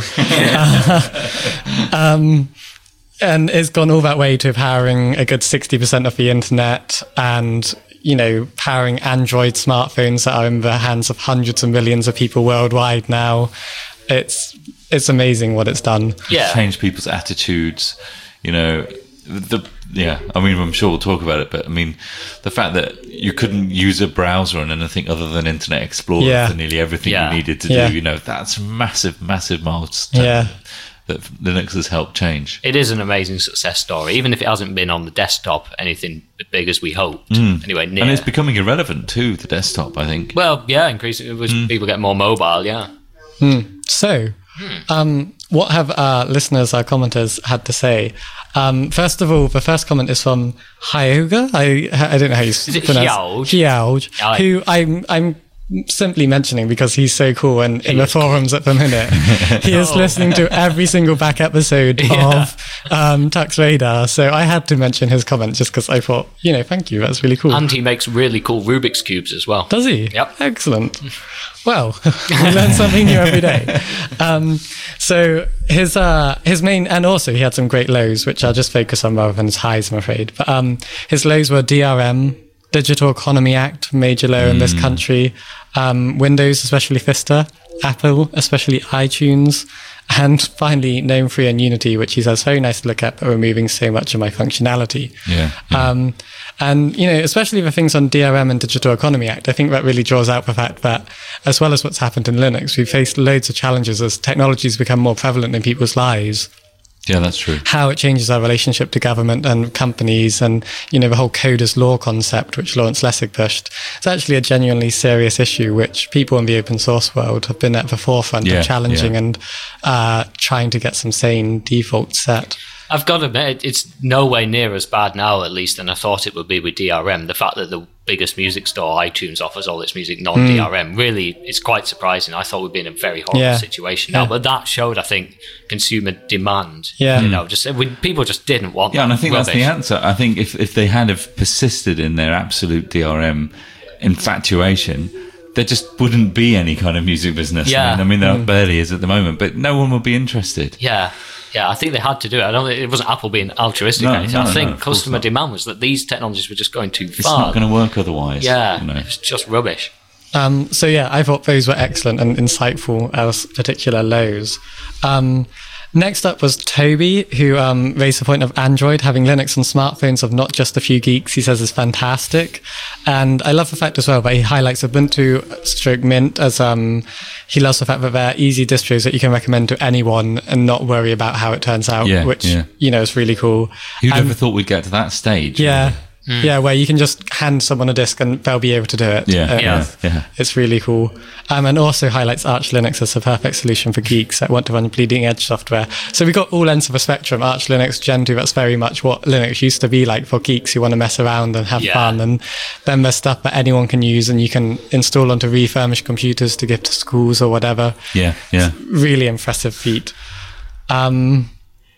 S3: um, And it's gone all that way to powering a good sixty percent of the internet and, you know, powering Android smartphones that are in the hands of hundreds of millions of people worldwide now. It's it's amazing what it's done.
S1: Yeah.
S2: Changed people's attitudes, you know. The yeah, I mean, I'm sure we'll talk about it, but I mean, the fact that you couldn't use a browser on anything other than Internet Explorer
S3: yeah.
S2: for nearly everything
S1: yeah.
S2: you needed to
S3: yeah.
S2: do, you know, that's massive, massive milestone.
S3: Yeah.
S2: That Linux has helped change.
S1: It is an amazing success story, even if it hasn't been on the desktop anything as big as we hoped. Mm. Anyway, near.
S2: And it's becoming irrelevant too, the desktop, I think.
S1: Well, yeah, increasingly, it was mm. people get more mobile, yeah.
S3: Mm. So, mm. Um, what have our listeners, our commenters, had to say? Um, first of all, the first comment is from Hyoga. I I don't know how you
S1: is
S3: pronounce
S1: it.
S3: Hyauge,
S1: Hyauge,
S3: who I'm I'm. simply mentioning because he's so cool, and in the forums at the minute he is oh. listening to every single back episode yeah. of um, Tux Radar, so I had to mention his comment just because I thought, you know, thank you, that's really cool.
S1: And he makes really cool Rubik's Cubes as well.
S3: Does he?
S1: Yep.
S3: Excellent. Well, we learn something new every day. Um, so his uh, his main, and also he had some great lows, which I'll just focus on rather than his highs, I'm afraid, but um, his lows were D R M, Digital Economy Act, major low mm. in this country, um, Windows, especially Vista, Apple, especially iTunes, and finally GNOME three and Unity, which he says very nice to look at, but removing so much of my functionality.
S2: Yeah, yeah.
S3: Um, and, you know, especially the things on D R M and Digital Economy Act, I think that really draws out the fact that, as well as what's happened in Linux, we've faced loads of challenges as technologies become more prevalent in people's lives.
S2: Yeah, that's true.
S3: How it changes our relationship to government and companies, and, you know, the whole code as law concept, which Lawrence Lessig pushed. It's actually a genuinely serious issue, which people in the open source world have been at the forefront
S2: yeah,
S3: of challenging
S2: yeah.
S3: and uh, trying to get some sane defaults set.
S1: I've got to admit, it's no way near as bad now, at least, than I thought it would be with D R M. The fact that the biggest music store, iTunes, offers all its music non-D R M, mm. really is quite surprising. I thought we'd be in a very horrible yeah. situation now, yeah. but that showed, I think, consumer demand.
S3: Yeah.
S1: You know, just we, people just didn't want
S2: yeah,
S1: that.
S2: And I think
S1: rubbish.
S2: That's the answer. I think if, if they had have persisted in their absolute D R M infatuation, there just wouldn't be any kind of music business.
S1: Yeah.
S2: I mean, I mean there
S3: mm.
S2: barely is at the moment, but no one would be interested.
S1: Yeah. Yeah, I think they had to do it. I don't think it wasn't Apple being altruistic.
S2: No,
S1: or anything.
S2: no,
S1: I think
S2: no,
S1: customer demand was that these technologies were just going too far.
S2: It's not going to work otherwise.
S1: Yeah,
S2: you know.
S1: It's just rubbish.
S3: Um, so yeah, I thought those were excellent and insightful as particular lows. Um, next up was Toby, who um, raised the point of Android having Linux on smartphones of not just a few geeks. He says is fantastic, and I love the fact as well that he highlights Ubuntu stroke Mint as um, he loves the fact that they're easy distros that you can recommend to anyone and not worry about how it turns out,
S2: yeah,
S3: which
S2: yeah.
S3: you know is really cool.
S2: Who'd
S3: um,
S2: ever thought we'd get to that stage?
S3: Yeah.
S2: Really?
S3: Yeah, where you can just hand someone a disk and they'll be able to do it.
S2: Yeah,
S3: Uh,
S2: yeah, yeah.
S3: It's really cool. Um, and also highlights Arch Linux as a perfect solution for geeks that want to run bleeding edge software. So we've got all ends of a spectrum. Arch Linux, Gentoo, that's very much what Linux used to be like for geeks who want to mess around and have
S1: Yeah.
S3: fun. And then there's stuff that anyone can use and you can install onto refurbished computers to give to schools or whatever.
S2: Yeah, yeah.
S3: Really impressive feat. Um,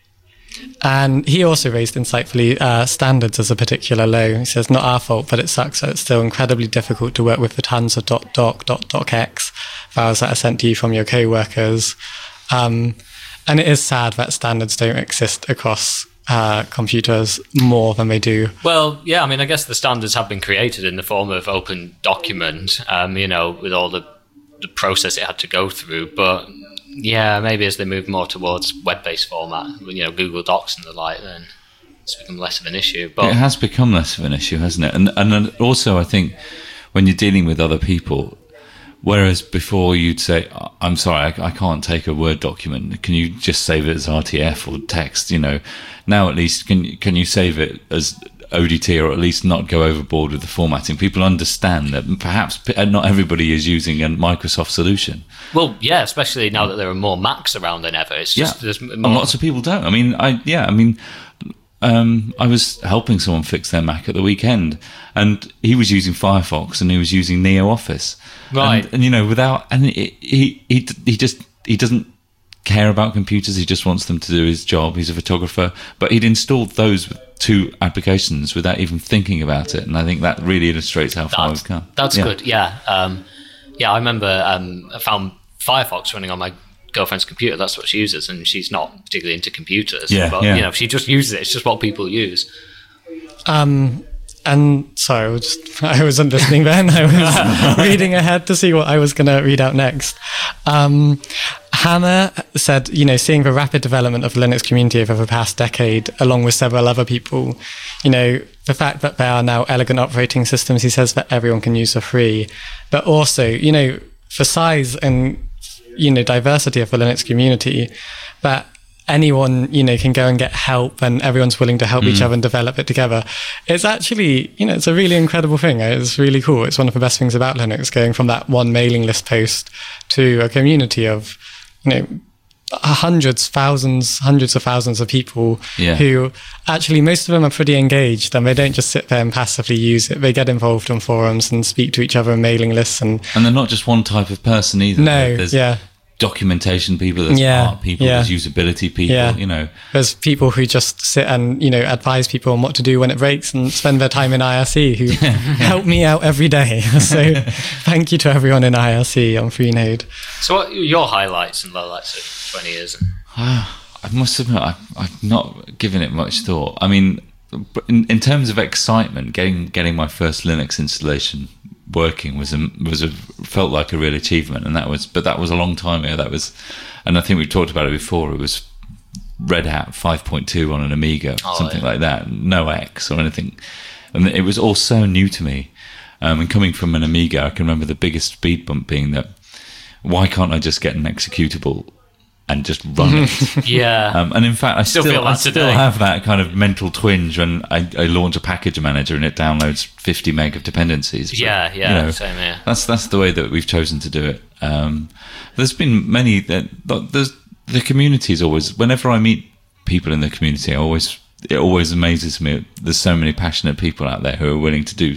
S3: and he also raised insightfully uh, standards as a particular low. He says, not our fault, but it sucks that it's still incredibly difficult to work with the tons of .doc, .docx files that are sent to you from your co-workers. Um, and it is sad that standards don't exist across uh, computers more than they do.
S1: Well, yeah, I mean, I guess the standards have been created in the form of open document, um, you know, with all the, the process it had to go through, but yeah, maybe as they move more towards web-based format, you know, Google Docs and the like, then it's become less of an issue. But
S2: It has become less of an issue, hasn't it? And and then also, I think when you're dealing with other people, whereas before you'd say, "I'm sorry, I, I can't take a Word document. Can you just save it as R T F or text?" You know, now at least can can you save it as O D T, or at least not go overboard with the formatting? People understand that perhaps not everybody is using a Microsoft solution.
S1: well, yeah, especially now that there are more Macs around than ever. It's just
S2: Yeah,
S1: there's more.
S2: and lots of people don't. I mean, I yeah, I mean, um, I was helping someone fix their Mac at the weekend, and he was using Firefox and he was using NeoOffice,
S1: Right.
S2: And, and you know, without and he he he, he just he doesn't care about computers. He just wants them to do his job. He's a photographer, but he'd installed those two applications without even thinking about it, and I think that really illustrates how far
S1: That's,
S2: we've come.
S1: that's
S2: Yeah.
S1: good, yeah. Um, yeah, I remember um, I found Firefox running on my girlfriend's computer. That's what she uses, and she's not particularly into computers.
S2: Yeah,
S1: but,
S2: yeah.
S1: you know, she just uses it. It's just what people use.
S3: Um, and sorry, I, was just, I wasn't listening then. I was reading ahead to see what I was going to read out next. Um, Hannah said, you know, seeing the rapid development of the Linux community over the past decade, along with several other people, you know, the fact that there are now elegant operating systems, he says, that everyone can use for free, but also, you know, for size and, you know, diversity of the Linux community, that anyone, you know, can go and get help and everyone's willing to help each other and develop it together. It's actually, you know, it's a really incredible thing. It's really cool. It's one of the best things about Linux, going from that one mailing list post to a community of, you know, hundreds, thousands, hundreds of thousands of people
S2: Yeah.
S3: who actually, most of them are pretty engaged and they don't just sit there and passively use it. They get involved on forums and speak to each other in mailing lists. And
S2: And they're not just one type of person either.
S3: no,
S2: There's
S3: yeah.
S2: documentation people, there's
S3: Yeah,
S2: art people,
S3: yeah.
S2: there's usability people,
S3: Yeah.
S2: you know.
S3: There's people who just sit and, you know, advise people on what to do when it breaks and spend their time in I R C who help me out every day. So thank you to everyone in I R C on Freenode.
S1: So what are your highlights and lowlights of twenty years?
S2: I must admit, I, I've not given it much thought. I mean, in, in terms of excitement, getting getting my first Linux installation working was a, was a felt like a real achievement, and that was, but that was a long time ago. That was, and I think we've talked about it before. It was Red Hat five point two on an Amiga,
S1: Oh,
S2: something
S1: yeah.
S2: like that, no X or anything, and it was all so new to me. Um, and coming from an Amiga, I can remember the biggest speed bump being that, why can't I just get an executable and just run it?
S1: Yeah.
S2: Um, and in fact, I
S1: Still
S2: still,
S1: feel that
S2: I still
S1: today.
S2: have that kind of mental twinge when I, I launch a package manager and it downloads fifty meg of dependencies. But,
S1: Yeah, yeah, same here.
S2: That's that's the way that we've chosen to do it. Um, there's been many that there's the community is always. Whenever I meet people in the community, I always it always amazes me. There's so many passionate people out there who are willing to do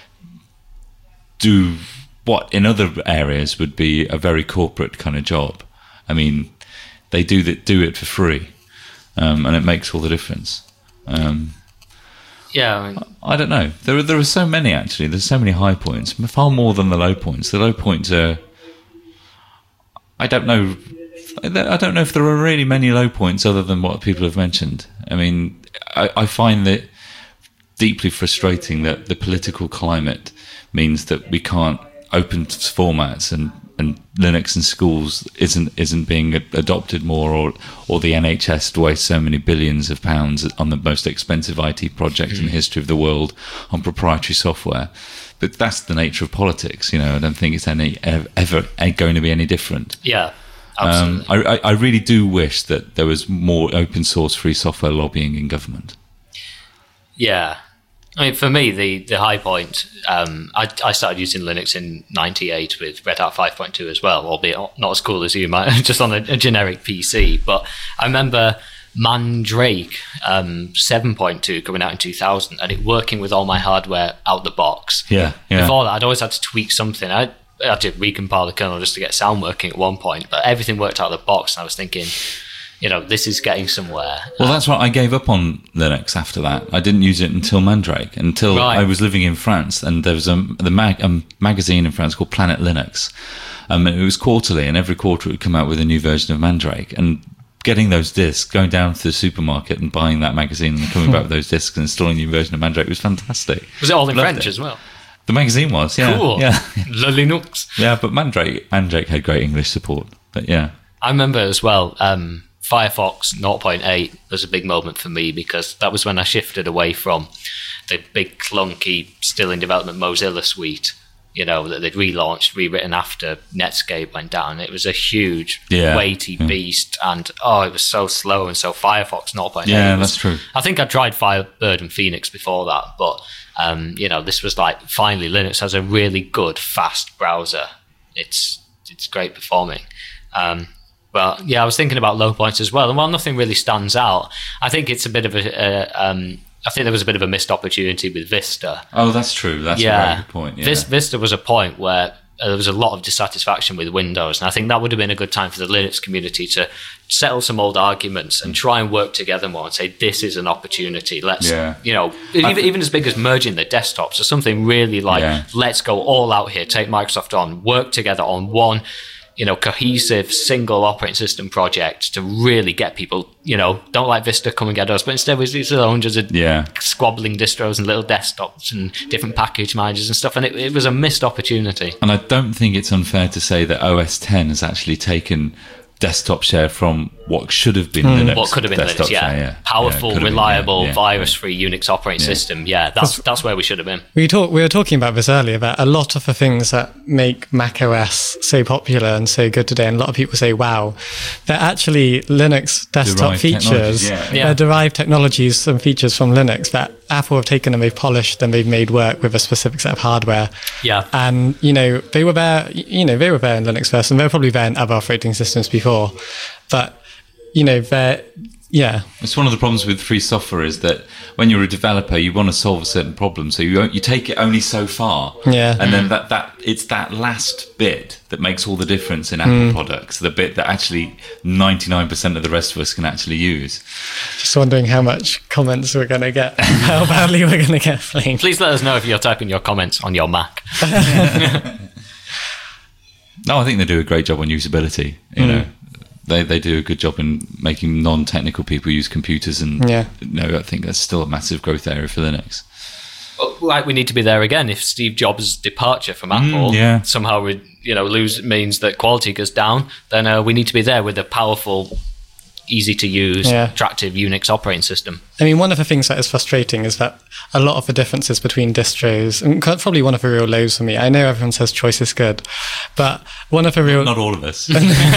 S2: do what in other areas would be a very corporate kind of job. I mean, they do that do it for free, um, and it makes all the difference. Um,
S1: Yeah, I mean,
S2: I don't know. There are there are so many actually. There's so many high points, far more than the low points. The low points are. I don't know. I don't know if there are really many low points other than what people have mentioned. I mean, I, I find that deeply frustrating that the political climate means that we can't open formats and, and Linux in schools isn't isn't being adopted more, or or the N H S wastes so many billions of pounds on the most expensive I T project mm. in the history of the world on proprietary software. But that's the nature of politics, you know. I don't think it's any ever, ever going to be any different.
S1: yeah,
S2: Um,
S1: absolutely.
S2: I, I really do wish that there was more open source free software lobbying in government.
S1: Yeah, I mean, for me, the, the high point, um, I, I started using Linux in ninety-eight with Red Hat five point two as well, albeit not as cool as you might, just on a, a generic P C. But I remember Mandrake um, seven point two coming out in two thousand and it working with all my hardware out the box.
S2: Yeah, yeah.
S1: Before that, I'd always had to tweak something. I had to recompile the kernel just to get sound working at one point, but everything worked out of the box, and I was thinking, you know, this is getting somewhere.
S2: Well, that's why I gave up on Linux after that. I didn't use it until Mandrake, until
S1: Right.
S2: I was living in France, and there was a the mag, a magazine in France called Planet Linux. Um, and it was quarterly, and every quarter it would come out with a new version of Mandrake. And getting those discs, going down to the supermarket and buying that magazine and coming back with those discs and installing a new version of Mandrake was fantastic.
S1: Was it all in
S2: Loved
S1: French
S2: it.
S1: as well?
S2: The magazine was, yeah.
S1: Cool.
S2: Yeah,
S1: Le Linux.
S2: yeah, but Mandrake, Mandrake had great English support. But yeah.
S1: I remember as well, um, Firefox zero point eight was a big moment for me because that was when I shifted away from the big, clunky, still in development Mozilla suite, you know, that they'd relaunched, rewritten after Netscape went down. It was a huge,
S2: Yeah,
S1: weighty
S2: yeah.
S1: beast, and oh, it was so slow. And so Firefox zero point eight.
S2: Yeah,
S1: was-
S2: that's true.
S1: I think I tried Firebird and Phoenix before that, but um, you know, this was like finally Linux has a really good, fast browser. It's it's great performing. Um, but yeah, I was thinking about low points as well, and while nothing really stands out, I think it's a bit of a. Uh, um, I think there was a bit of a missed opportunity with Vista.
S2: Oh, that's true. That's a very good point. Yeah.
S1: Vis- Vista was a point where uh, there was a lot of dissatisfaction with Windows, and I think that would have been a good time for the Linux community to settle some old arguments and try and work together more and say, this is an opportunity. Let's,
S2: Yeah.
S1: you know, even, even as big as merging the desktops or something really like,
S2: Yeah.
S1: let's go all out here, take Microsoft on, work together on one, you know, cohesive single operating system project to really get people, you know, don't like Vista, come and get us. But instead, we these hundreds of
S2: Yeah.
S1: squabbling distros and little desktops and different package managers and stuff. And it, it was a missed opportunity.
S2: And I don't think it's unfair to say that O S ten has actually taken desktop share from what should have been Linux.
S1: What could have been
S2: desktop
S1: Linux, yeah.
S2: share, yeah.
S1: Powerful,
S2: Yeah, could have been,
S1: reliable,
S2: yeah, yeah,
S1: virus-free Unix operating
S2: Yeah.
S1: system. Yeah, that's that's where we should have been.
S3: We talk, we were talking about this earlier, that a lot of the things that make macOS so popular and so good today, and a lot of people say, wow, they're actually Linux desktop
S2: Derived
S3: features.
S2: technologies, yeah.
S1: Yeah.
S3: They're derived technologies and features from Linux that Apple have taken and they've polished and they've made work with a specific set of hardware.
S1: Yeah.
S3: And, you know, they were there, you know, they were there in Linux first, and they were probably there in other operating systems before. But, you know, they're, yeah.
S2: It's one of the problems with free software is that when you're a developer, you want to solve a certain problem, so you you take it only so far,
S3: Yeah.
S2: and then that, that it's that last bit that makes all the difference in Apple products, the bit that actually ninety-nine percent of the rest of us can actually use.
S3: Just wondering how much comments we're going to get, how badly we're going to get flamed.
S1: Please let us know if you're typing your comments on your Mac.
S2: No, I think they do a great job on usability. You know, they they do a good job in making non-technical people use computers, and
S3: Yeah.
S2: no, I think that's still a massive growth area for Linux.
S1: Like we need to be there again. If Steve Jobs' departure from Apple
S2: yeah.
S1: somehow we, you know, lose means that quality goes down, then uh, we need to be there with a powerful, easy to use,
S3: Yeah.
S1: attractive Unix operating system.
S3: I mean, one of the things that is frustrating is that a lot of the differences between distros, and probably one of the real lows for me, I know everyone says choice is good, but one of the real
S2: Not all of us.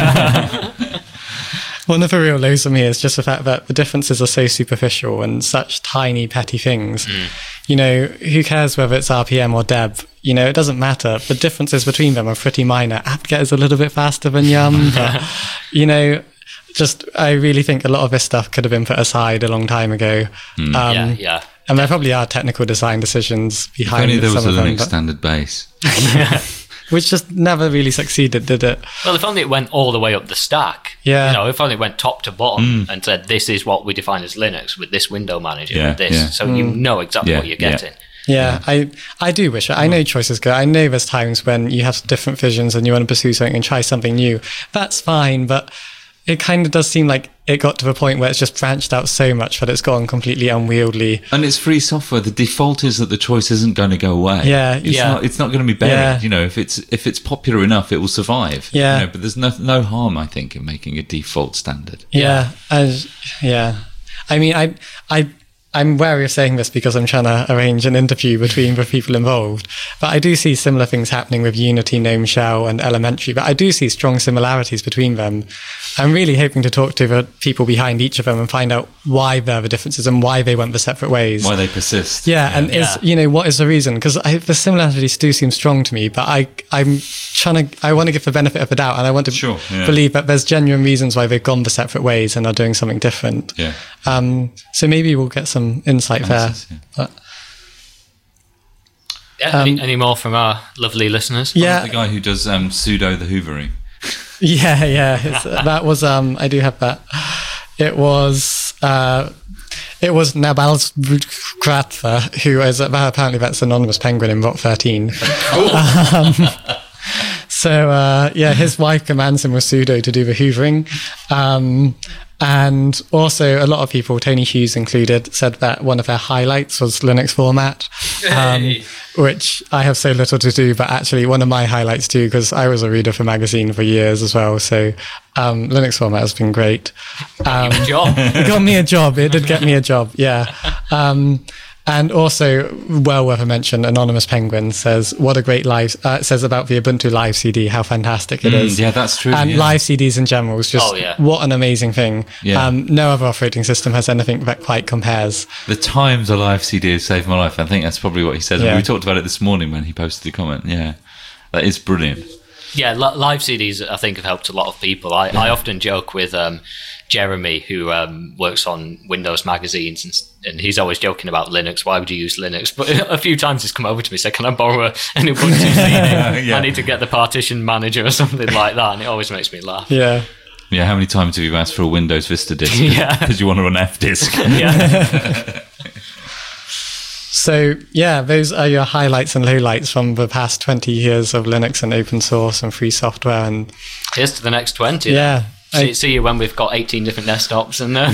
S3: one of the real lows for me is just the fact that the differences are so superficial and such tiny, petty things. You know, who cares whether it's R P M or Deb? You know, it doesn't matter. The differences between them are pretty minor. apt-get is a little bit faster than Yum, but, you know, just I really think a lot of this stuff could have been put aside a long time ago. Um,
S1: yeah, yeah.
S3: And there probably are technical design decisions
S2: If
S3: behind
S2: only there was
S3: some
S2: a
S3: of them,
S2: Linux
S3: but-
S2: standard base.
S3: which just never really succeeded, did it?
S1: Well, if only it went all the way up the stack.
S3: Yeah.
S1: You know, if only it went top to bottom and said, this is what we define as Linux with this window manager,
S2: Yeah,
S1: with this.
S2: yeah.
S1: So you know exactly
S2: Yeah,
S1: what you're
S2: yeah.
S1: getting.
S3: Yeah, I I do wish. I know choice is good. I know there's times when you have different visions and you want to pursue something and try something new. That's fine, but it kind of does seem like it got to the point where it's just branched out so much that it's gone completely unwieldy.
S2: And it's free software. The default is that the choice isn't going to go away.
S3: Yeah,
S2: it's
S1: yeah.
S2: not. It's not going to be buried.
S3: Yeah.
S2: You know, if it's if it's popular enough, it will survive.
S3: Yeah.
S2: You know, but there's no no harm, I think, in making a default standard.
S3: Yeah, I, yeah. I mean, I I I'm wary of saying this because I'm trying to arrange an interview between the people involved, but I do see similar things happening with Unity, GNOME Shell, and Elementary, but I do see strong similarities between them. I'm really hoping to talk to the people behind each of them and find out why there are the differences and why they went the separate ways.
S2: Why they persist.
S3: Yeah, yeah. and
S1: yeah.
S3: is you know, what is the reason? Because the similarities do seem strong to me, but I, I'm trying to, I want to give the benefit of the doubt, and I want to
S2: sure, yeah.
S3: believe that there's genuine reasons why they've gone the separate ways and are doing something different.
S2: Yeah.
S3: Um, so maybe we'll get some insight there.
S2: Yeah.
S3: But,
S1: Yeah,
S3: Um,
S1: any, any more from our lovely listeners?
S3: yeah,
S2: The guy who does um, pseudo the hoovering.
S3: yeah, yeah. It's, that was um, I do have that. It was uh, it was Nabals Gratva, who is apparently that's anonymous penguin in Rock thirteen. um, so uh, yeah, his wife commands him with sudo to do the hoovering. Um, And also, a lot of people, Tony Hughes included, said that one of their highlights was Linux format, um,
S1: Hey.
S3: which I have so little to do, but actually one of my highlights too, because I was a reader for magazine for years as well. So um, Linux format has been great. Um,
S1: Good job.
S3: it got me a job. It did get me a job, yeah. Um, and also, well worth a mention, Anonymous Penguin says, what a great live, uh, says about the Ubuntu Live C D, how fantastic it
S2: Mm,
S3: is.
S2: yeah, that's true.
S3: And
S2: yeah.
S3: live C Ds in general is just,
S1: Oh, yeah.
S3: what an amazing thing.
S2: Yeah.
S3: Um, no other operating system has anything that quite compares.
S2: The times a live C D has saved my life. I think that's probably what he said.
S3: Yeah.
S2: We talked about it this morning when he posted the comment. Yeah, that is brilliant.
S1: Yeah, li- live C Ds, I think, have helped a lot of people. I, I often joke with um, Jeremy, who um, works on Windows magazines, and, and he's always joking about Linux. Why would you use Linux? But a few times he's come over to me and said, can I borrow a- an Ubuntu C D?
S2: Yeah.
S1: I need to get the partition manager or something like that, and it always makes me laugh.
S3: Yeah.
S2: Yeah, how many times have you asked for a Windows Vista disk?
S1: Yeah.
S2: Because you want to run F disk.
S1: Yeah.
S3: So, yeah, those are your highlights and lowlights from the past twenty years of Linux and open source and free software. And
S1: Here's to the next twenty.
S3: yeah.
S1: See,
S3: I-
S1: see you when we've got eighteen different desktops and uh,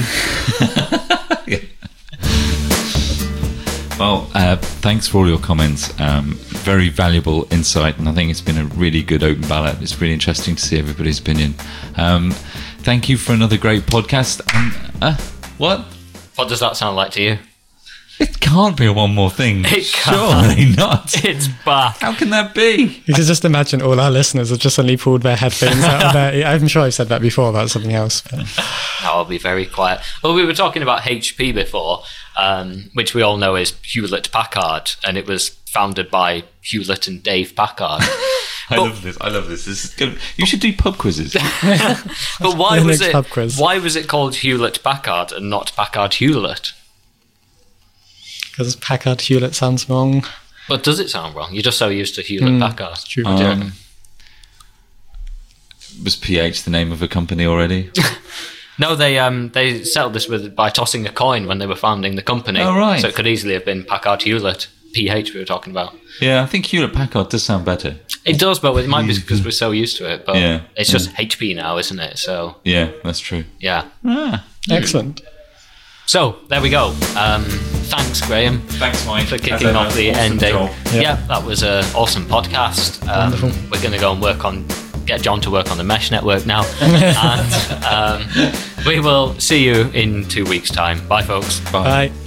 S2: Well, uh, thanks for all your comments. Um, very valuable insight, and I think it's been a really good open ballot. It's really interesting to see everybody's opinion. Um, thank you for another great podcast. Um, uh, what?
S1: what does that sound like to you?
S2: It can't be a one more thing.
S1: It can't.
S2: Surely not.
S1: It's back.
S2: How can that be?
S3: You can just imagine all our listeners have just suddenly pulled their headphones out of their... I'm sure I've said that before about something else. But.
S1: I'll be very quiet. Well, we were talking about H P before, um, which we all know is Hewlett Packard, and it was founded by Hewlett and Dave Packard.
S2: I
S1: But-
S2: love this. I love this. This is good. You should do pub quizzes.
S1: But why was
S3: Linux
S1: it?
S3: pub quiz.
S1: Why was it called Hewlett Packard and not Packard Hewlett?
S3: Because Packard Hewlett sounds wrong.
S1: But does it sound wrong? You're just so used to Hewlett
S3: Mm,
S1: Packard.
S3: true.
S2: Um, was P H the name of a company already?
S1: No, they um they settled this with by tossing a coin when they were founding the company.
S2: Oh, right.
S1: So it could easily have been Packard Hewlett. P H we were talking about.
S2: Yeah, I think Hewlett Packard does sound better.
S1: It does, but it might be because we're so used to it. But
S2: Yeah,
S1: it's just H P now, isn't it? So
S2: Yeah, that's true.
S1: yeah.
S2: Ah,
S3: Excellent.
S1: So there we go. Um, thanks, Graham,
S2: thanks, Mike.
S1: for kicking off the ending.
S3: Yeah.
S1: Yeah. that was an awesome podcast. Um,
S3: Wonderful.
S1: we're going to go and work on, get John to work on the Mesh network now, and um, we will see you in two weeks' time. Bye, folks.
S2: Bye.
S3: Bye.